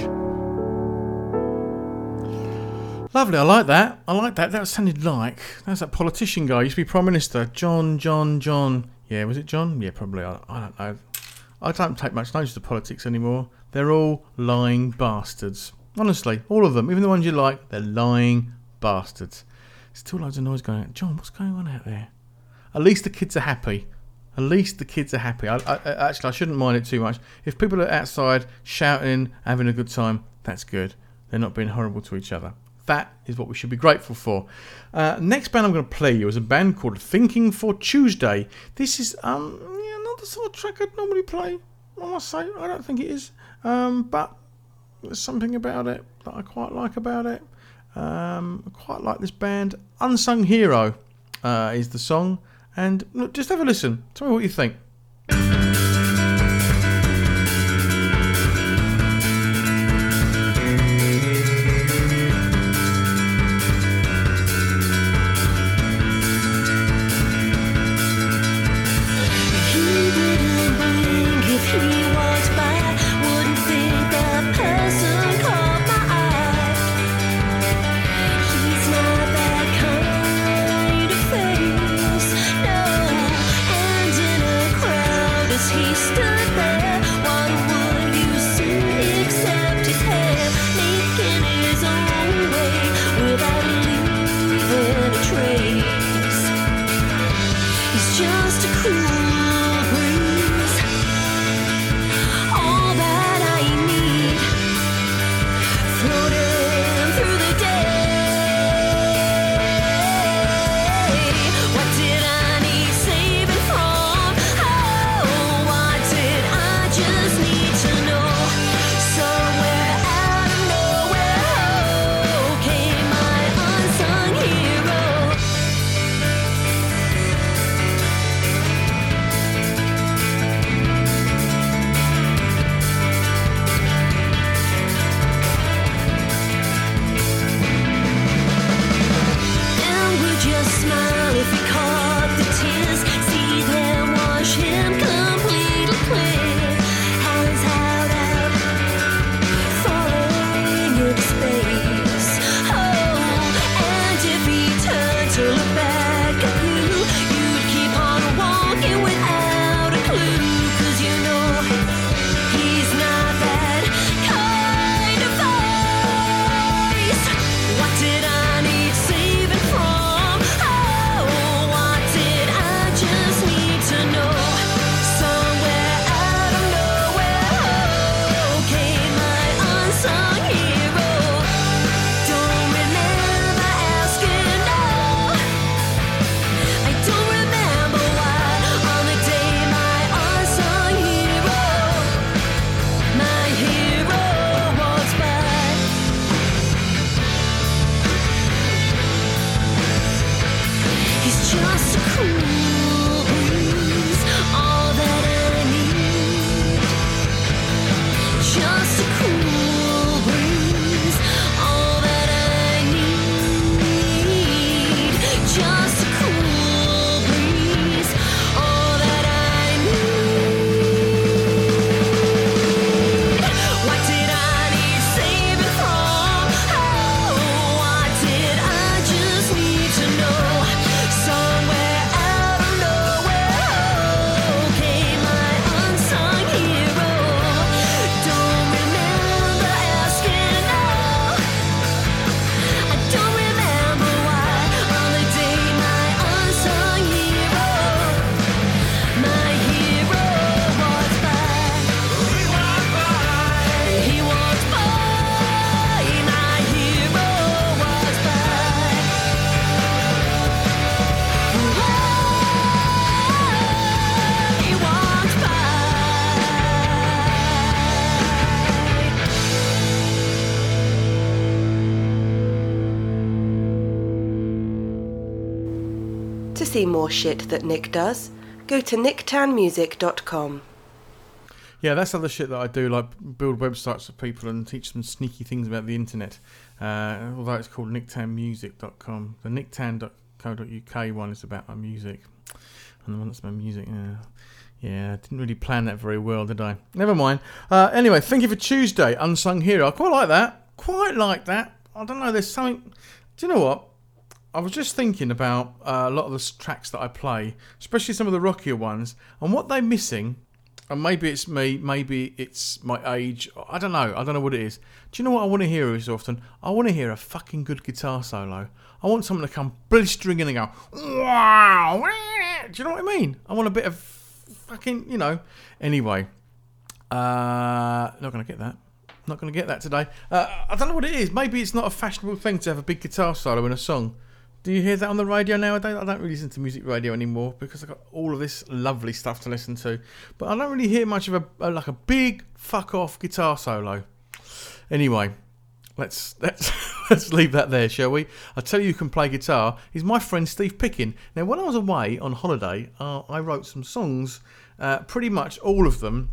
Lovely, I like that. I like that. That sounded like that's that politician guy. He used to be Prime Minister. John, John, John. Yeah, was it John? Yeah, probably. I, I don't know. I don't take much notice of politics anymore. They're all lying bastards. Honestly, all of them. Even the ones you like, they're lying bastards. Still loads of noise going on. John, what's going on out there? At least the kids are happy. At least the kids are happy. I, I, actually, I shouldn't mind it too much. If people are outside shouting, having a good time, that's good. They're not being horrible to each other. That is what we should be grateful for. Uh, next band I'm going to play you is a band called Thinking for Tuesday. This is um yeah, not the sort of track I'd normally play, I must say. I don't think it is. Um, but there's something about it that I quite like about it. Um, I quite like this band. Unsung Hero uh, is the song. And look, just have a listen. Tell me what you think. Kind of face, no, and in a Just a cool breeze, all that I need. Just a cool breeze, all that I need. Just a cool breeze, all that I need. What did I need saving from? Oh, what did I just need to know? Somewhere out of nowhere, oh, came my unsung hero. Don't remember asking, no. I don't remember why. On the day my unsung hero, my hero walked by. He walked by. He walked by. My hero walked by. He walked by. To see more shit that Nick does, go to nick tan music dot com. Yeah, that's other shit that I do, like build websites for people and teach them sneaky things about the internet. Uh, although it's called nick tan music dot com. The nick tan dot co dot U K one is about my music. And the one that's my music, yeah. Yeah, I didn't really plan that very well, did I? Never mind. Uh, anyway, thank you for Tuesday, Unsung Hero. I quite like that. Quite like that. I don't know, there's something... Do you know what? I was just thinking about uh, a lot of the s- tracks that I play, especially some of the rockier ones, and what they're missing. And maybe it's me, maybe it's my age. I don't know. I don't know what it is. Do you know what I want to hear so often? I want to hear a fucking good guitar solo. I want someone to come blistering in and go, wow. Do you know what I mean? I want a bit of fucking, you know. Anyway, uh, not going to get that. Not going to get that today. Uh, I don't know what it is. Maybe it's not a fashionable thing to have a big guitar solo in a song. Do you hear that on the radio nowadays? I don't really listen to music radio anymore because I've got all of this lovely stuff to listen to. But I don't really hear much of a, a like a big fuck off guitar solo. Anyway, let's let's let's leave that there, shall we? I'll tell you who can play guitar. He's my friend Steve Pickin. Now, when I was away on holiday, uh, I wrote some songs. Uh, pretty much all of them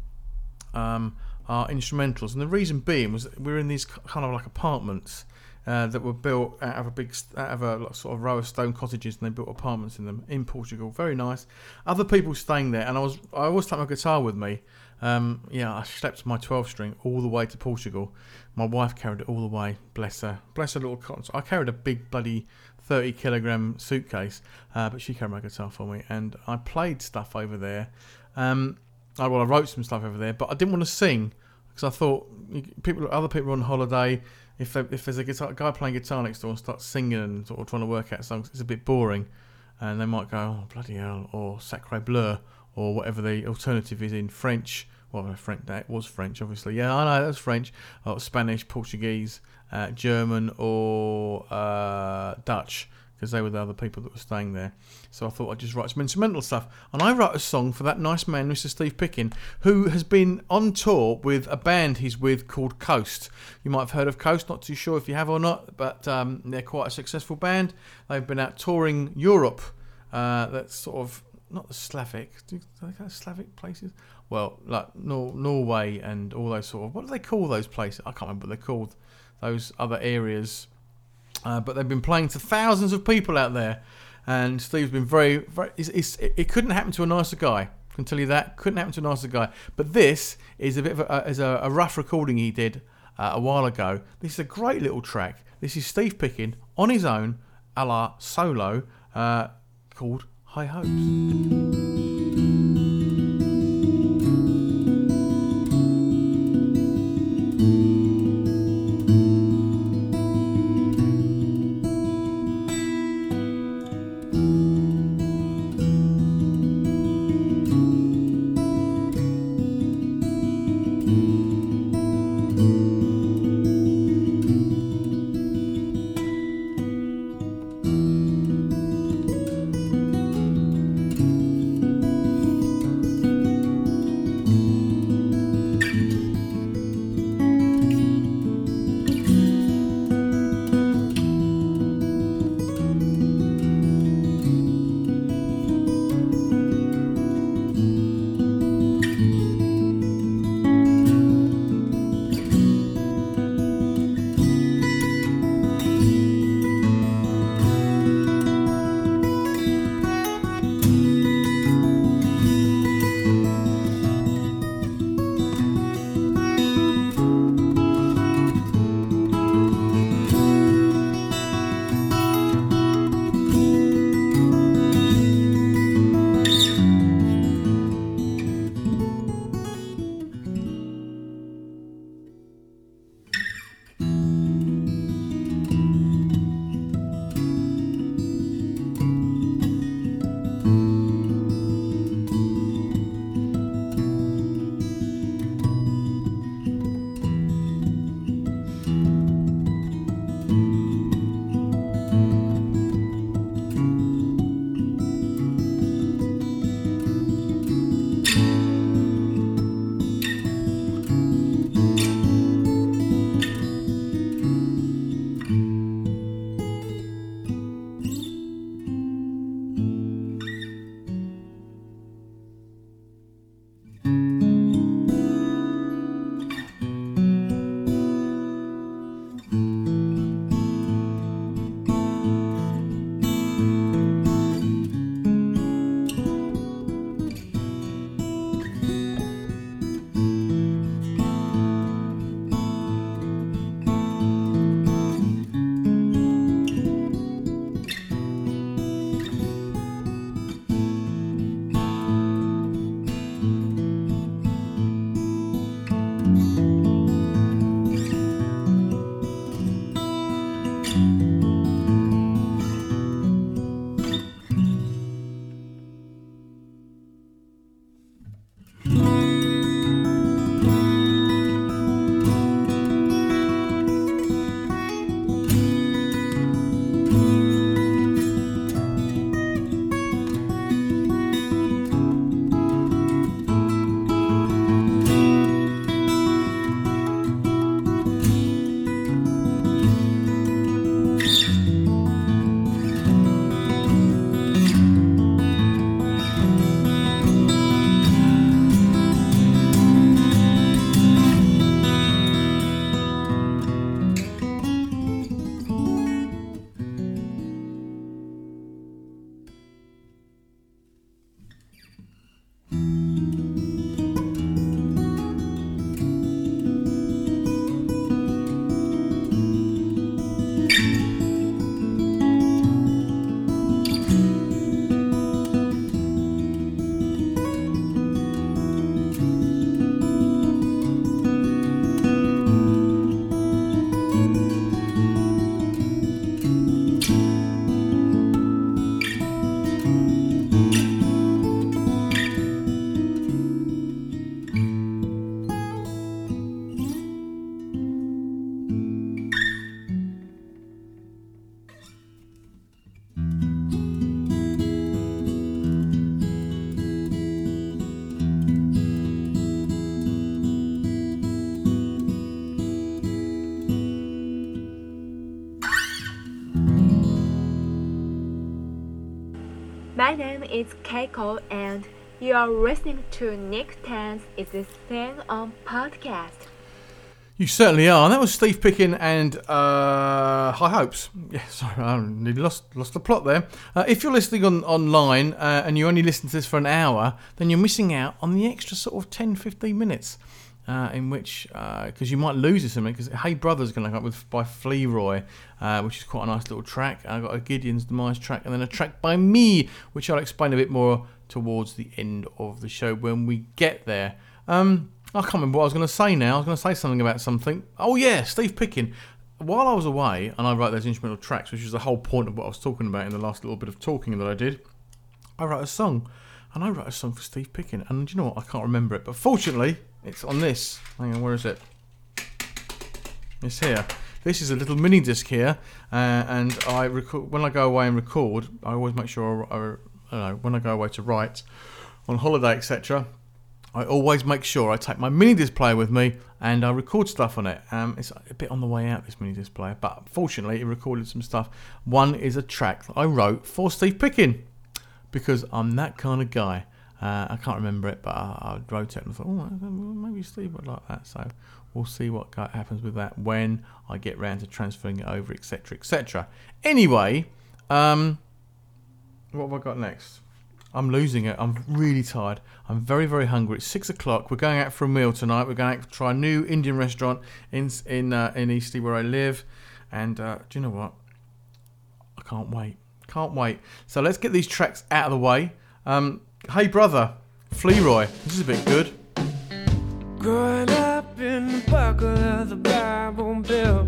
um, are instrumentals, and the reason being was that we're in these kind of like apartments. Uh, that were built out of a big, out of a like, sort of row of stone cottages, and they built apartments in them in Portugal. Very nice. Other people staying there, and I was, I always take my guitar with me. Um, yeah, I schlepped my twelve string all the way to Portugal. My wife carried it all the way. Bless her, bless her little cotton. I carried a big bloody thirty kilogram suitcase, uh, but she carried my guitar for me, and I played stuff over there. Um, I, well, I wrote some stuff over there, but I didn't want to sing because I thought people, other people were on holiday. If they, if there's a guitar, guy playing guitar next door and starts singing and sort of trying to work out songs, it's a bit boring, and they might go, "Oh bloody hell," or "Sacre bleu," or whatever the alternative is in French. Well, French that was French, obviously. Yeah, I know that was French, or Spanish, Portuguese, uh, German, or uh, Dutch, because they were the other people that were staying there. So I thought I'd just write some instrumental stuff. And I wrote a song for that nice man, Mister Steve Pickin, who has been on tour with a band he's with called Coast. You might have heard of Coast, not too sure if you have or not, but um, they're quite a successful band. They've been out touring Europe. Uh, that's sort of, not the Slavic, do, do they go to Slavic places? Well, like Nor- Norway and all those sort of, what do they call those places? I can't remember what they're called, those other areas. Uh, but they've been playing to thousands of people out there, and Steve's been very, very. It's, it's, it couldn't happen to a nicer guy. I can tell you that. Couldn't happen to a nicer guy. But this is a bit of a, is a, a rough recording he did uh, a while ago. This is a great little track. This is Steve Pickin on his own, a la solo, uh, called High Hopes. My name is Keiko, and you are listening to Nick Tan's Is This Thing on podcast. You certainly are. And that was Steve Pickin and uh, High Hopes. Yeah, sorry, I nearly lost lost the plot there. Uh, if you're listening on online uh, and you only listen to this for an hour, then you're missing out on the extra sort of ten, fifteen minutes uh, in which, because uh, you might lose this a minute, because Hey Brother's going to come up with by Flearoy, uh, which is quite a nice little track. I've got a Gideon's Demise track and then a track by me, which I'll explain a bit more towards the end of the show when we get there. Um... I can't remember what I was going to say now. I was going to say something about something. Oh, yeah, Steve Pickin. While I was away, and I wrote those instrumental tracks, which was the whole point of what I was talking about in the last little bit of talking that I did, I wrote a song. And I wrote a song for Steve Pickin. And do you know what? I can't remember it. But fortunately, it's on this. Hang on, where is it? It's here. This is a little mini disc here. Uh, and I record, when I go away and record, I always make sure, I, I, I don't know, when I go away to write, on holiday, et cetera, I always make sure I take my mini disc player with me and I record stuff on it. Um, it's a bit on the way out, this mini disc player, but fortunately it recorded some stuff. One is a track that I wrote for Steve Pickin because I'm that kind of guy. Uh, I can't remember it, but I, I wrote it and I thought, oh, maybe Steve would like that. So we'll see what happens with that when I get round to transferring it over, et cetera, et cetera. Anyway, um, what have I got next? I'm losing it. I'm really tired. I'm very, very hungry. It's six o'clock. We're going out for a meal tonight. We're going out to try a new Indian restaurant in in uh, in Eastleigh where I live. And uh, do you know what? I can't wait. Can't wait. So let's get these tracks out of the way. Um, hey brother, Flearoy. This is a bit good. Growing up in the buckle of the Bible Belt,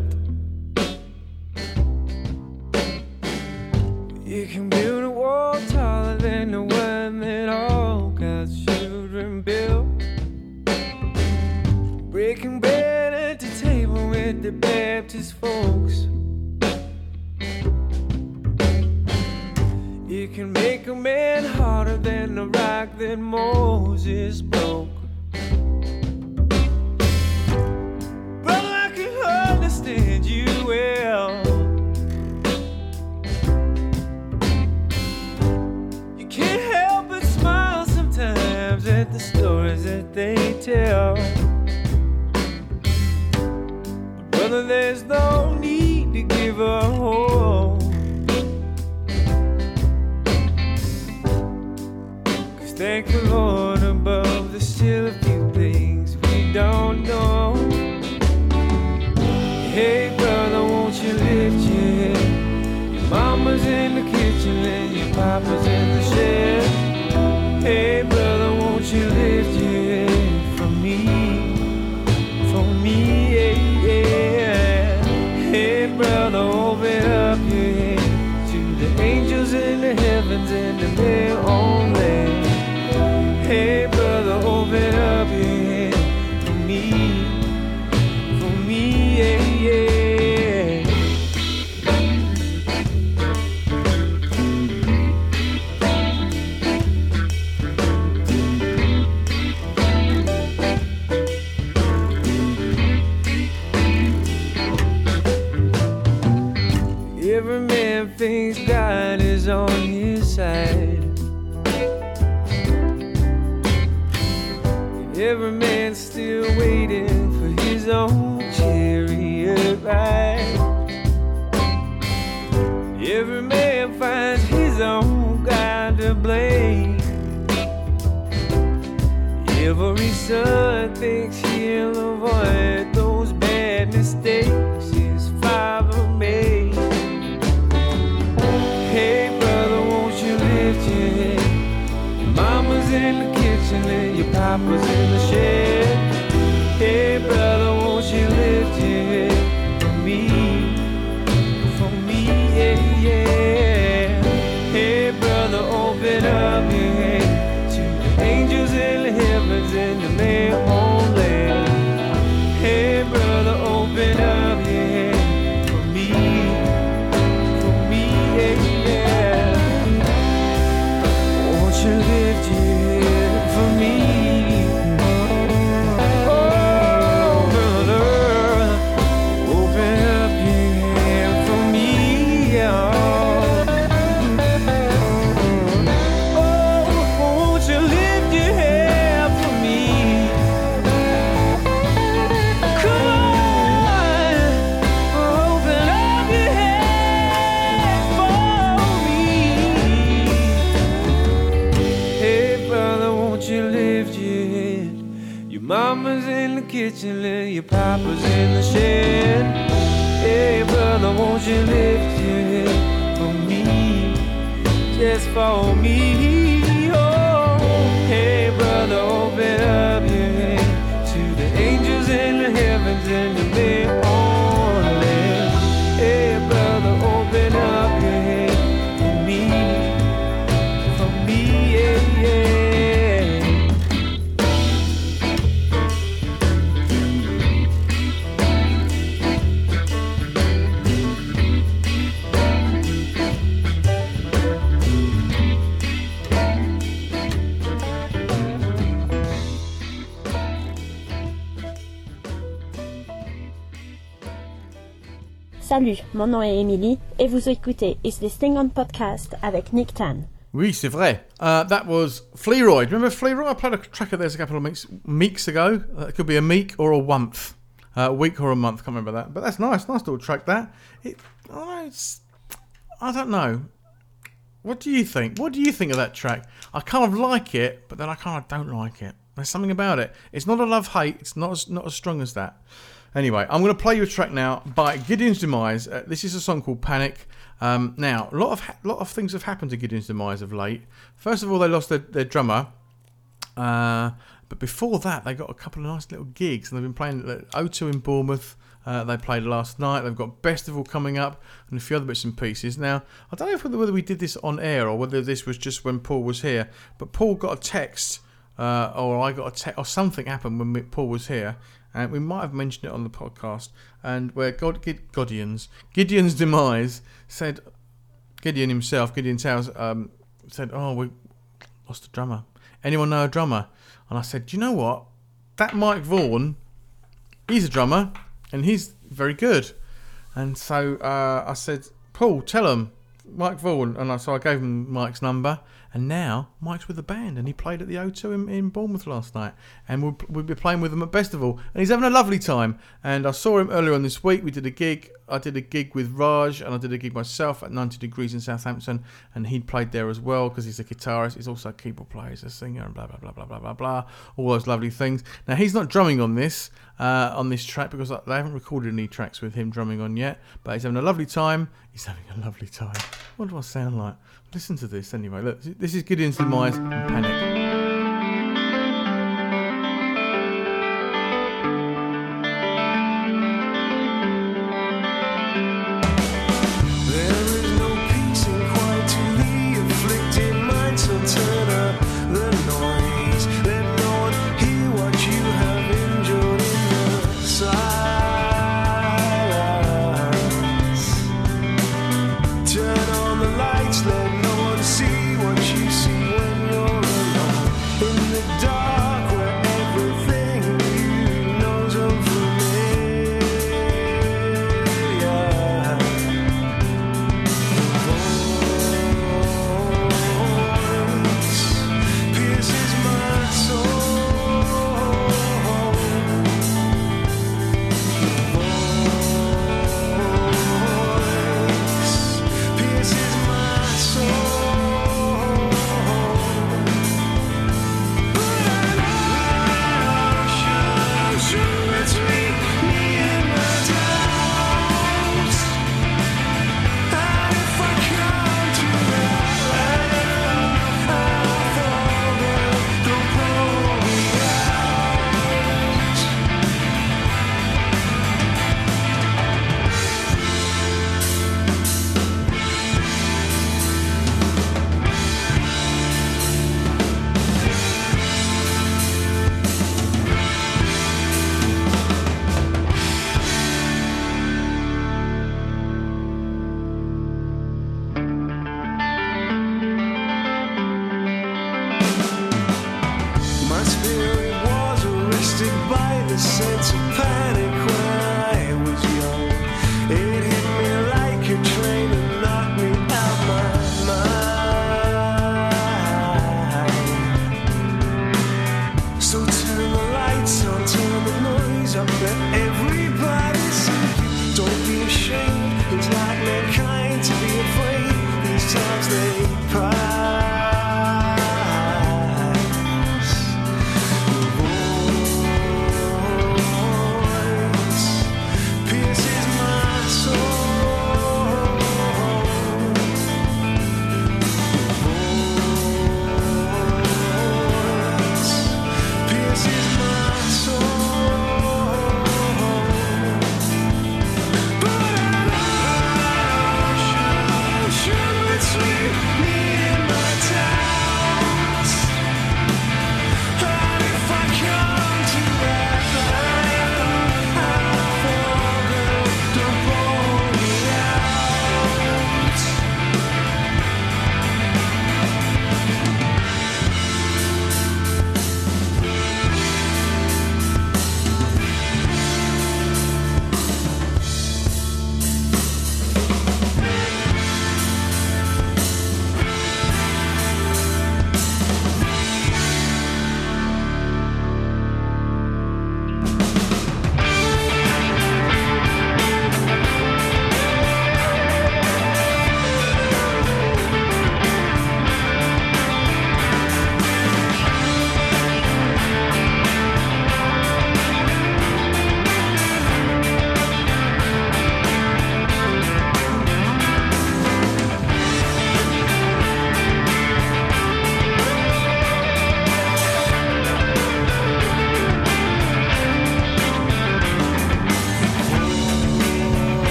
you can build a wall taller than the one that all God's children built. Breaking bread at the table with the Baptist folks. You can make a man harder than the rock that Moses broke. Brother, I can understand you well. At the stories that they tell, but brother, there's no need to give up hope, 'cause thank the Lord above, there's still a few things we don't know. Hey brother, won't you lift your head? Your mama's in the kitchen and your papa's in the shed. Hey brother, won't you lift your head for me, for me, yeah, yeah. Hey brother, open up your head to the angels in the heavens and to their own land. Hey brother, open up your head for me, for me, yeah, yeah. Every man thinks God is on his side. Every man's still waiting for his own chariot ride. Every man finds his own God to blame. Every son thinks he'll avoid those bad mistakes his father made. Hey brother, won't you lift your head? Your mama's in the kitchen and your papa's in the shed. Hey brother, won't you lift your head for me, for me, yeah, yeah. Hey brother, open up your head to the angels in the heavens and to their own land. Hey brother, open up your head for me, for me, yeah, yeah. Won't you lift your head for me? Oh, brother, open up your head for me, yeah. Mama's in the kitchen, little papa's in the shed. Hey brother, won't you lift your head for me, just for me? Oh, hey brother, open up your head to the angels in the heavens and the men on land. Hey brother, open up your head for me, for me, yeah, yeah. Salut, mon nom est Emily et vous écoutez Is This Thing on Podcast avec Nick Tan. Oui, c'est vrai. Uh, that was Flearoyd. Remember Flearoyd? I played a track of theirs a couple of weeks, meeks ago. Uh, it could be a meek or a month. Uh, a week or a month, can't remember that. But that's nice. Nice little track, that. It, oh, it's, I don't know. What do you think? What do you think of that track? I kind of like it, but then I kind of don't like it. There's something about it. It's not a love-hate. It's not as, not as strong as that. Anyway, I'm going to play you a track now by Gideon's Demise. Uh, this is a song called Panic. Um, now, a lot of ha- lot of things have happened to Gideon's Demise of late. First of all, they lost their, their drummer. Uh, but before that, they got a couple of nice little gigs. And they've been playing at O two in Bournemouth. Uh, they played last night. They've got Festival coming up and a few other bits and pieces. Now, I don't know if whether, whether we did this on air or whether this was just when Paul was here. But Paul got a text, uh, or I got a text, or something happened when Paul was here. And we might have mentioned it on the podcast, and where God, Gideon's Gideon's Demise said, Gideon himself, Gideon Towers, um, said, "Oh, we lost a drummer. Anyone know a drummer?" And I said, "Do you know what? That Mike Vaughan, he's a drummer, and he's very good." And so uh, I said, "Paul, tell him Mike Vaughan." And I, so I gave him Mike's number. And now Mike's with the band, and he played at the O two in, in Bournemouth last night, and we'll, we'll be playing with him at Festival, and he's having a lovely time. And I saw him earlier on this week. We did a gig. I did a gig with Raj, and I did a gig myself at ninety degrees in Southampton, and he'd played there as well because he's a guitarist. He's also a keyboard player, he's a singer, and blah blah blah blah blah blah blah. All those lovely things. Now he's not drumming on this uh, on this track because they haven't recorded any tracks with him drumming on yet. But he's having a lovely time. He's having a lovely time. What do I sound like? Listen to this anyway. Look, this is Gideon's Demise and Panic. Prize.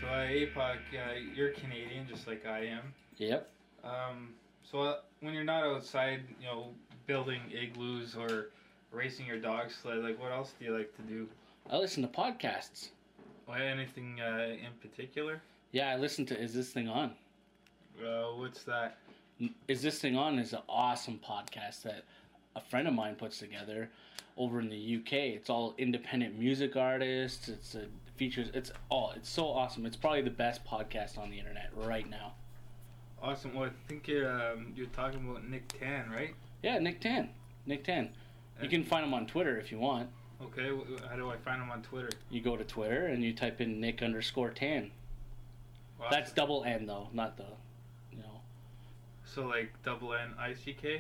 So, uh, A P O C, uh, you're Canadian, just like I am. Yep. Um, so uh, when you're not outside, you know, building igloos or racing your dog sled, like what else do you like to do? I listen to podcasts. Well, anything uh, in particular? Yeah, I listen to Is This Thing On? Uh, what's that? Is This Thing On is an awesome podcast that a friend of mine puts together over in the U K. It's all independent music artists. It's a features. It's all. It's so awesome. It's probably the best podcast on the internet right now. Awesome. Well, I think you're um, you're talking about Nick Tan, right? Yeah, Nick Tan. Nick Tan. You can find him on Twitter if you want. Okay. How do I find him on Twitter? You go to Twitter and you type in Nick underscore Tan. Wow. That's double N though, not the, you know. So like double N I C K?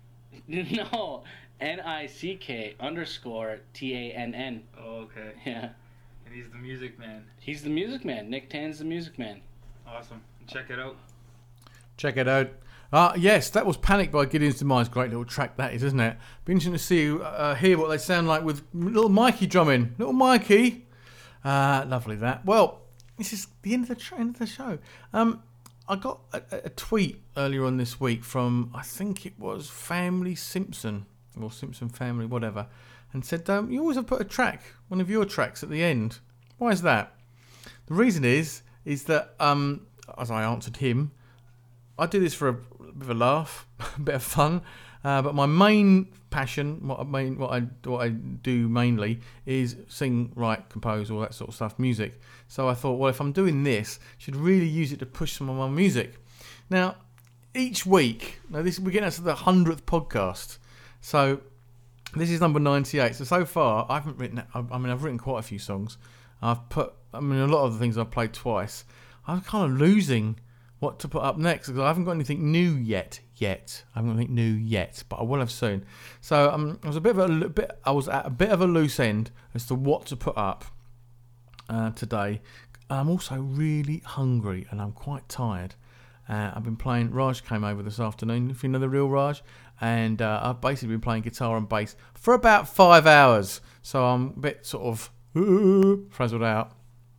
No, N I C K underscore T A N N. Oh, okay. Yeah. And he's the music man. He's the music man. Nick Tan's the music man. Awesome. Check it out. Check it out. Uh, yes, that was Panic by Gideon's Demise. Great little track that is, isn't it? Be interesting to see, uh, hear what they sound like with little Mikey drumming. Little Mikey. Uh, lovely that. Well, this is the end of the, tr- end of the show. Um, I got a, a tweet earlier on this week from, I think it was Family Simpson, or Simpson Family, whatever, and said, um, you always have put a track, one of your tracks at the end. Why is that? The reason is, is that, um, as I answered him, I do this for a bit of a laugh, a bit of fun, uh, but my main passion, what I main, what I what I do mainly is sing, write, compose, all that sort of stuff, music. So I thought, well, if I'm doing this, I should really use it to push some of my music. Now, each week, now this we're getting to the hundredth podcast, so this is number ninety-eight. So so far, I haven't written. I mean, I've written quite a few songs. I've put. I mean, a lot of the things I've played twice. I'm kind of losing what to put up next because I haven't got anything new yet. Yet I haven't got anything new yet, but I will have soon. So um, I was a bit of a bit. I was at a bit of a loose end as to what to put up uh, today. I'm also really hungry and I'm quite tired. Uh, I've been playing. Raj came over this afternoon. If you know the real Raj, and uh, I've basically been playing guitar and bass for about five hours. So I'm a bit sort of uh, frazzled out.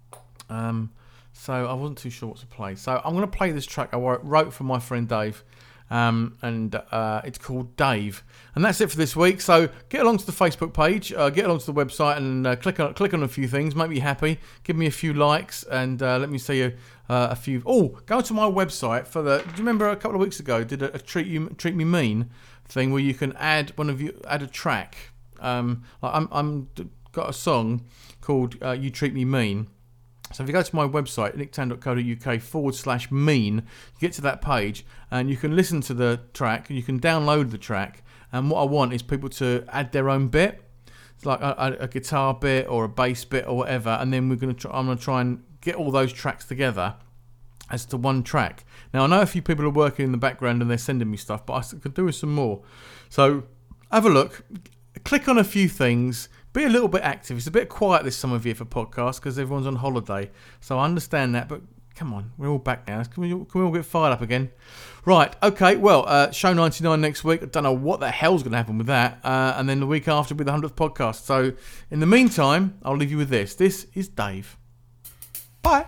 Um. So I wasn't too sure what to play. So I'm going to play this track I wrote for my friend Dave. Um, and uh, it's called Dave. And that's it for this week. So get along to the Facebook page. Uh, get along to the website and uh, click on click on a few things. Make me happy. Give me a few likes. And uh, let me see you uh, a few. Oh, go to my website for the... Do you remember a couple of weeks ago did a, a Treat You Treat Me Mean thing where you can add one of you... Add a track. Um, like I'm, I'm got a song called uh, You Treat Me Mean. So if you go to my website, nicktan.co.uk forward slash mean, you get to that page and you can listen to the track and you can download the track. And what I want is people to add their own bit. It's like a, a guitar bit or a bass bit or whatever. And then we're going to try, I'm going to try and get all those tracks together as to one track. Now, I know a few people are working in the background and they're sending me stuff, but I could do with some more. So have a look. Click on a few things. Be a little bit active. It's a bit quiet this summer of year for podcasts because everyone's on holiday. So I understand that, but come on, we're all back now. Can we, can we all get fired up again? Right, okay, well, uh, show ninety-nine next week. I don't know what the hell's going to happen with that. Uh, and then the week after will be the hundredth podcast. So in the meantime, I'll leave you with this. This is Dave. Bye.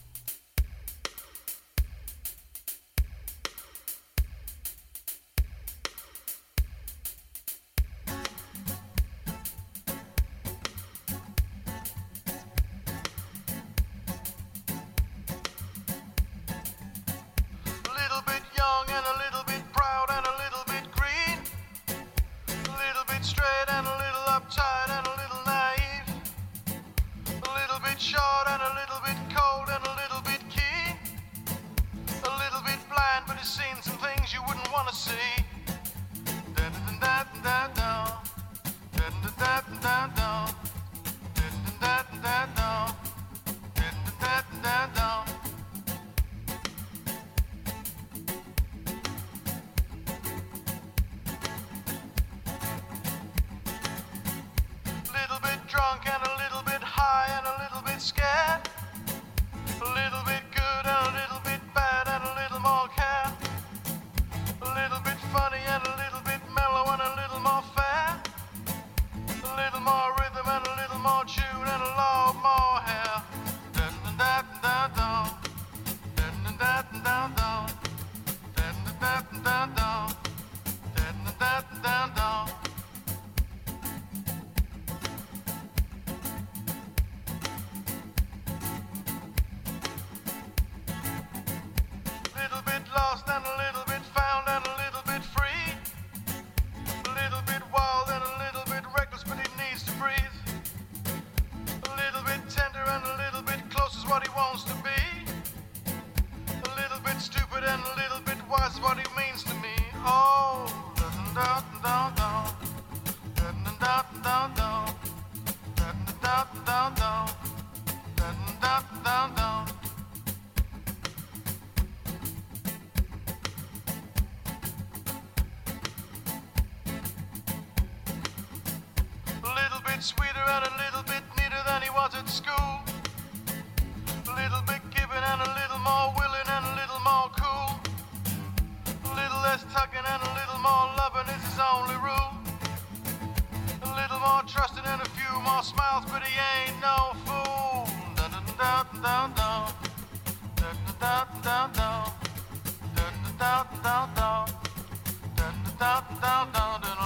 Drunk and a little bit high and a little bit scared. A little bit good and a little bit bad and a little more care. A little bit funny and a little bit mellow and a little more fair. A little more rhythm and a little more tune and a lot more hair. Dun, dun, dun, dun, dun. A little bit sweeter and a little bit neater than he was at school. A little bit giving and a little more willing and a little more cool. A little less tugging and a little more loving is his only rule. A little more trusting and a few more smiles, but he ain't no fool. Dun dun dun dun dun. Dun dun dun dun. Dun dun dun dun. Dun dun dun dun dun.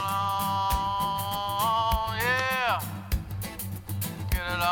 Yeah. Get it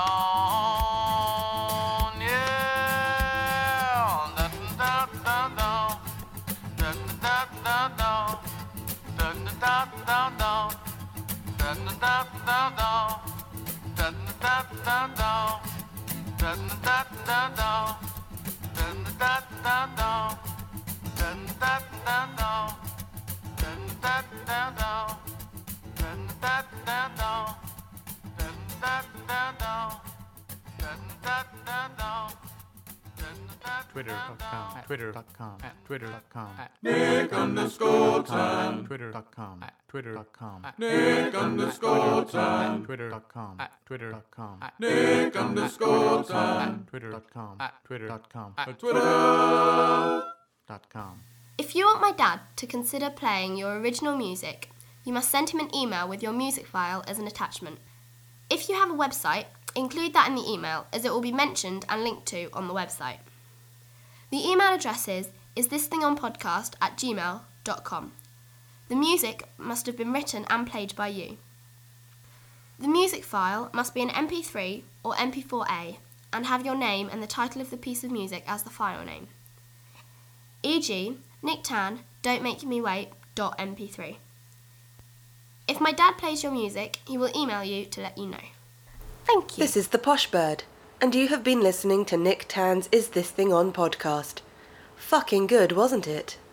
on, yeah. Dun dun dun dun. Dun dun dun dun. Dun dun dun dun. Dun dun dun dun. Dun dun dun dun. Dun dun dun dun. Dun dun dun dun. Dun dun dun dun. Dun dun dun dun. Dun dun dun dun. Dun dun dun dun. Dun dun dun dun. Twitter.com, Twitter.com, Twitter.com, Nick underscore Tan. Twitter.com, Twitter.com, Nick underscore Tan. Twitter.com, Twitter.com, Nick underscore Tan. Twitter.com, Twitter.com, Twitter.com. If you want my dad to consider playing your original music, you must send him an email with your music file as an attachment. If you have a website, include that in the email as it will be mentioned and linked to on the website. The email address is isthisthingonpodcast at gmail dot com. The music must have been written and played by you. The music file must be an M P three or M P four A and have your name and the title of the piece of music as the file name. for example, Nick Tan, Don't Make Me Wait dot M P three. If my dad plays your music, he will email you to let you know. Thank you. This is the Posh Bird, and you have been listening to Nick Tan's Is This Thing On podcast. Fucking good, wasn't it?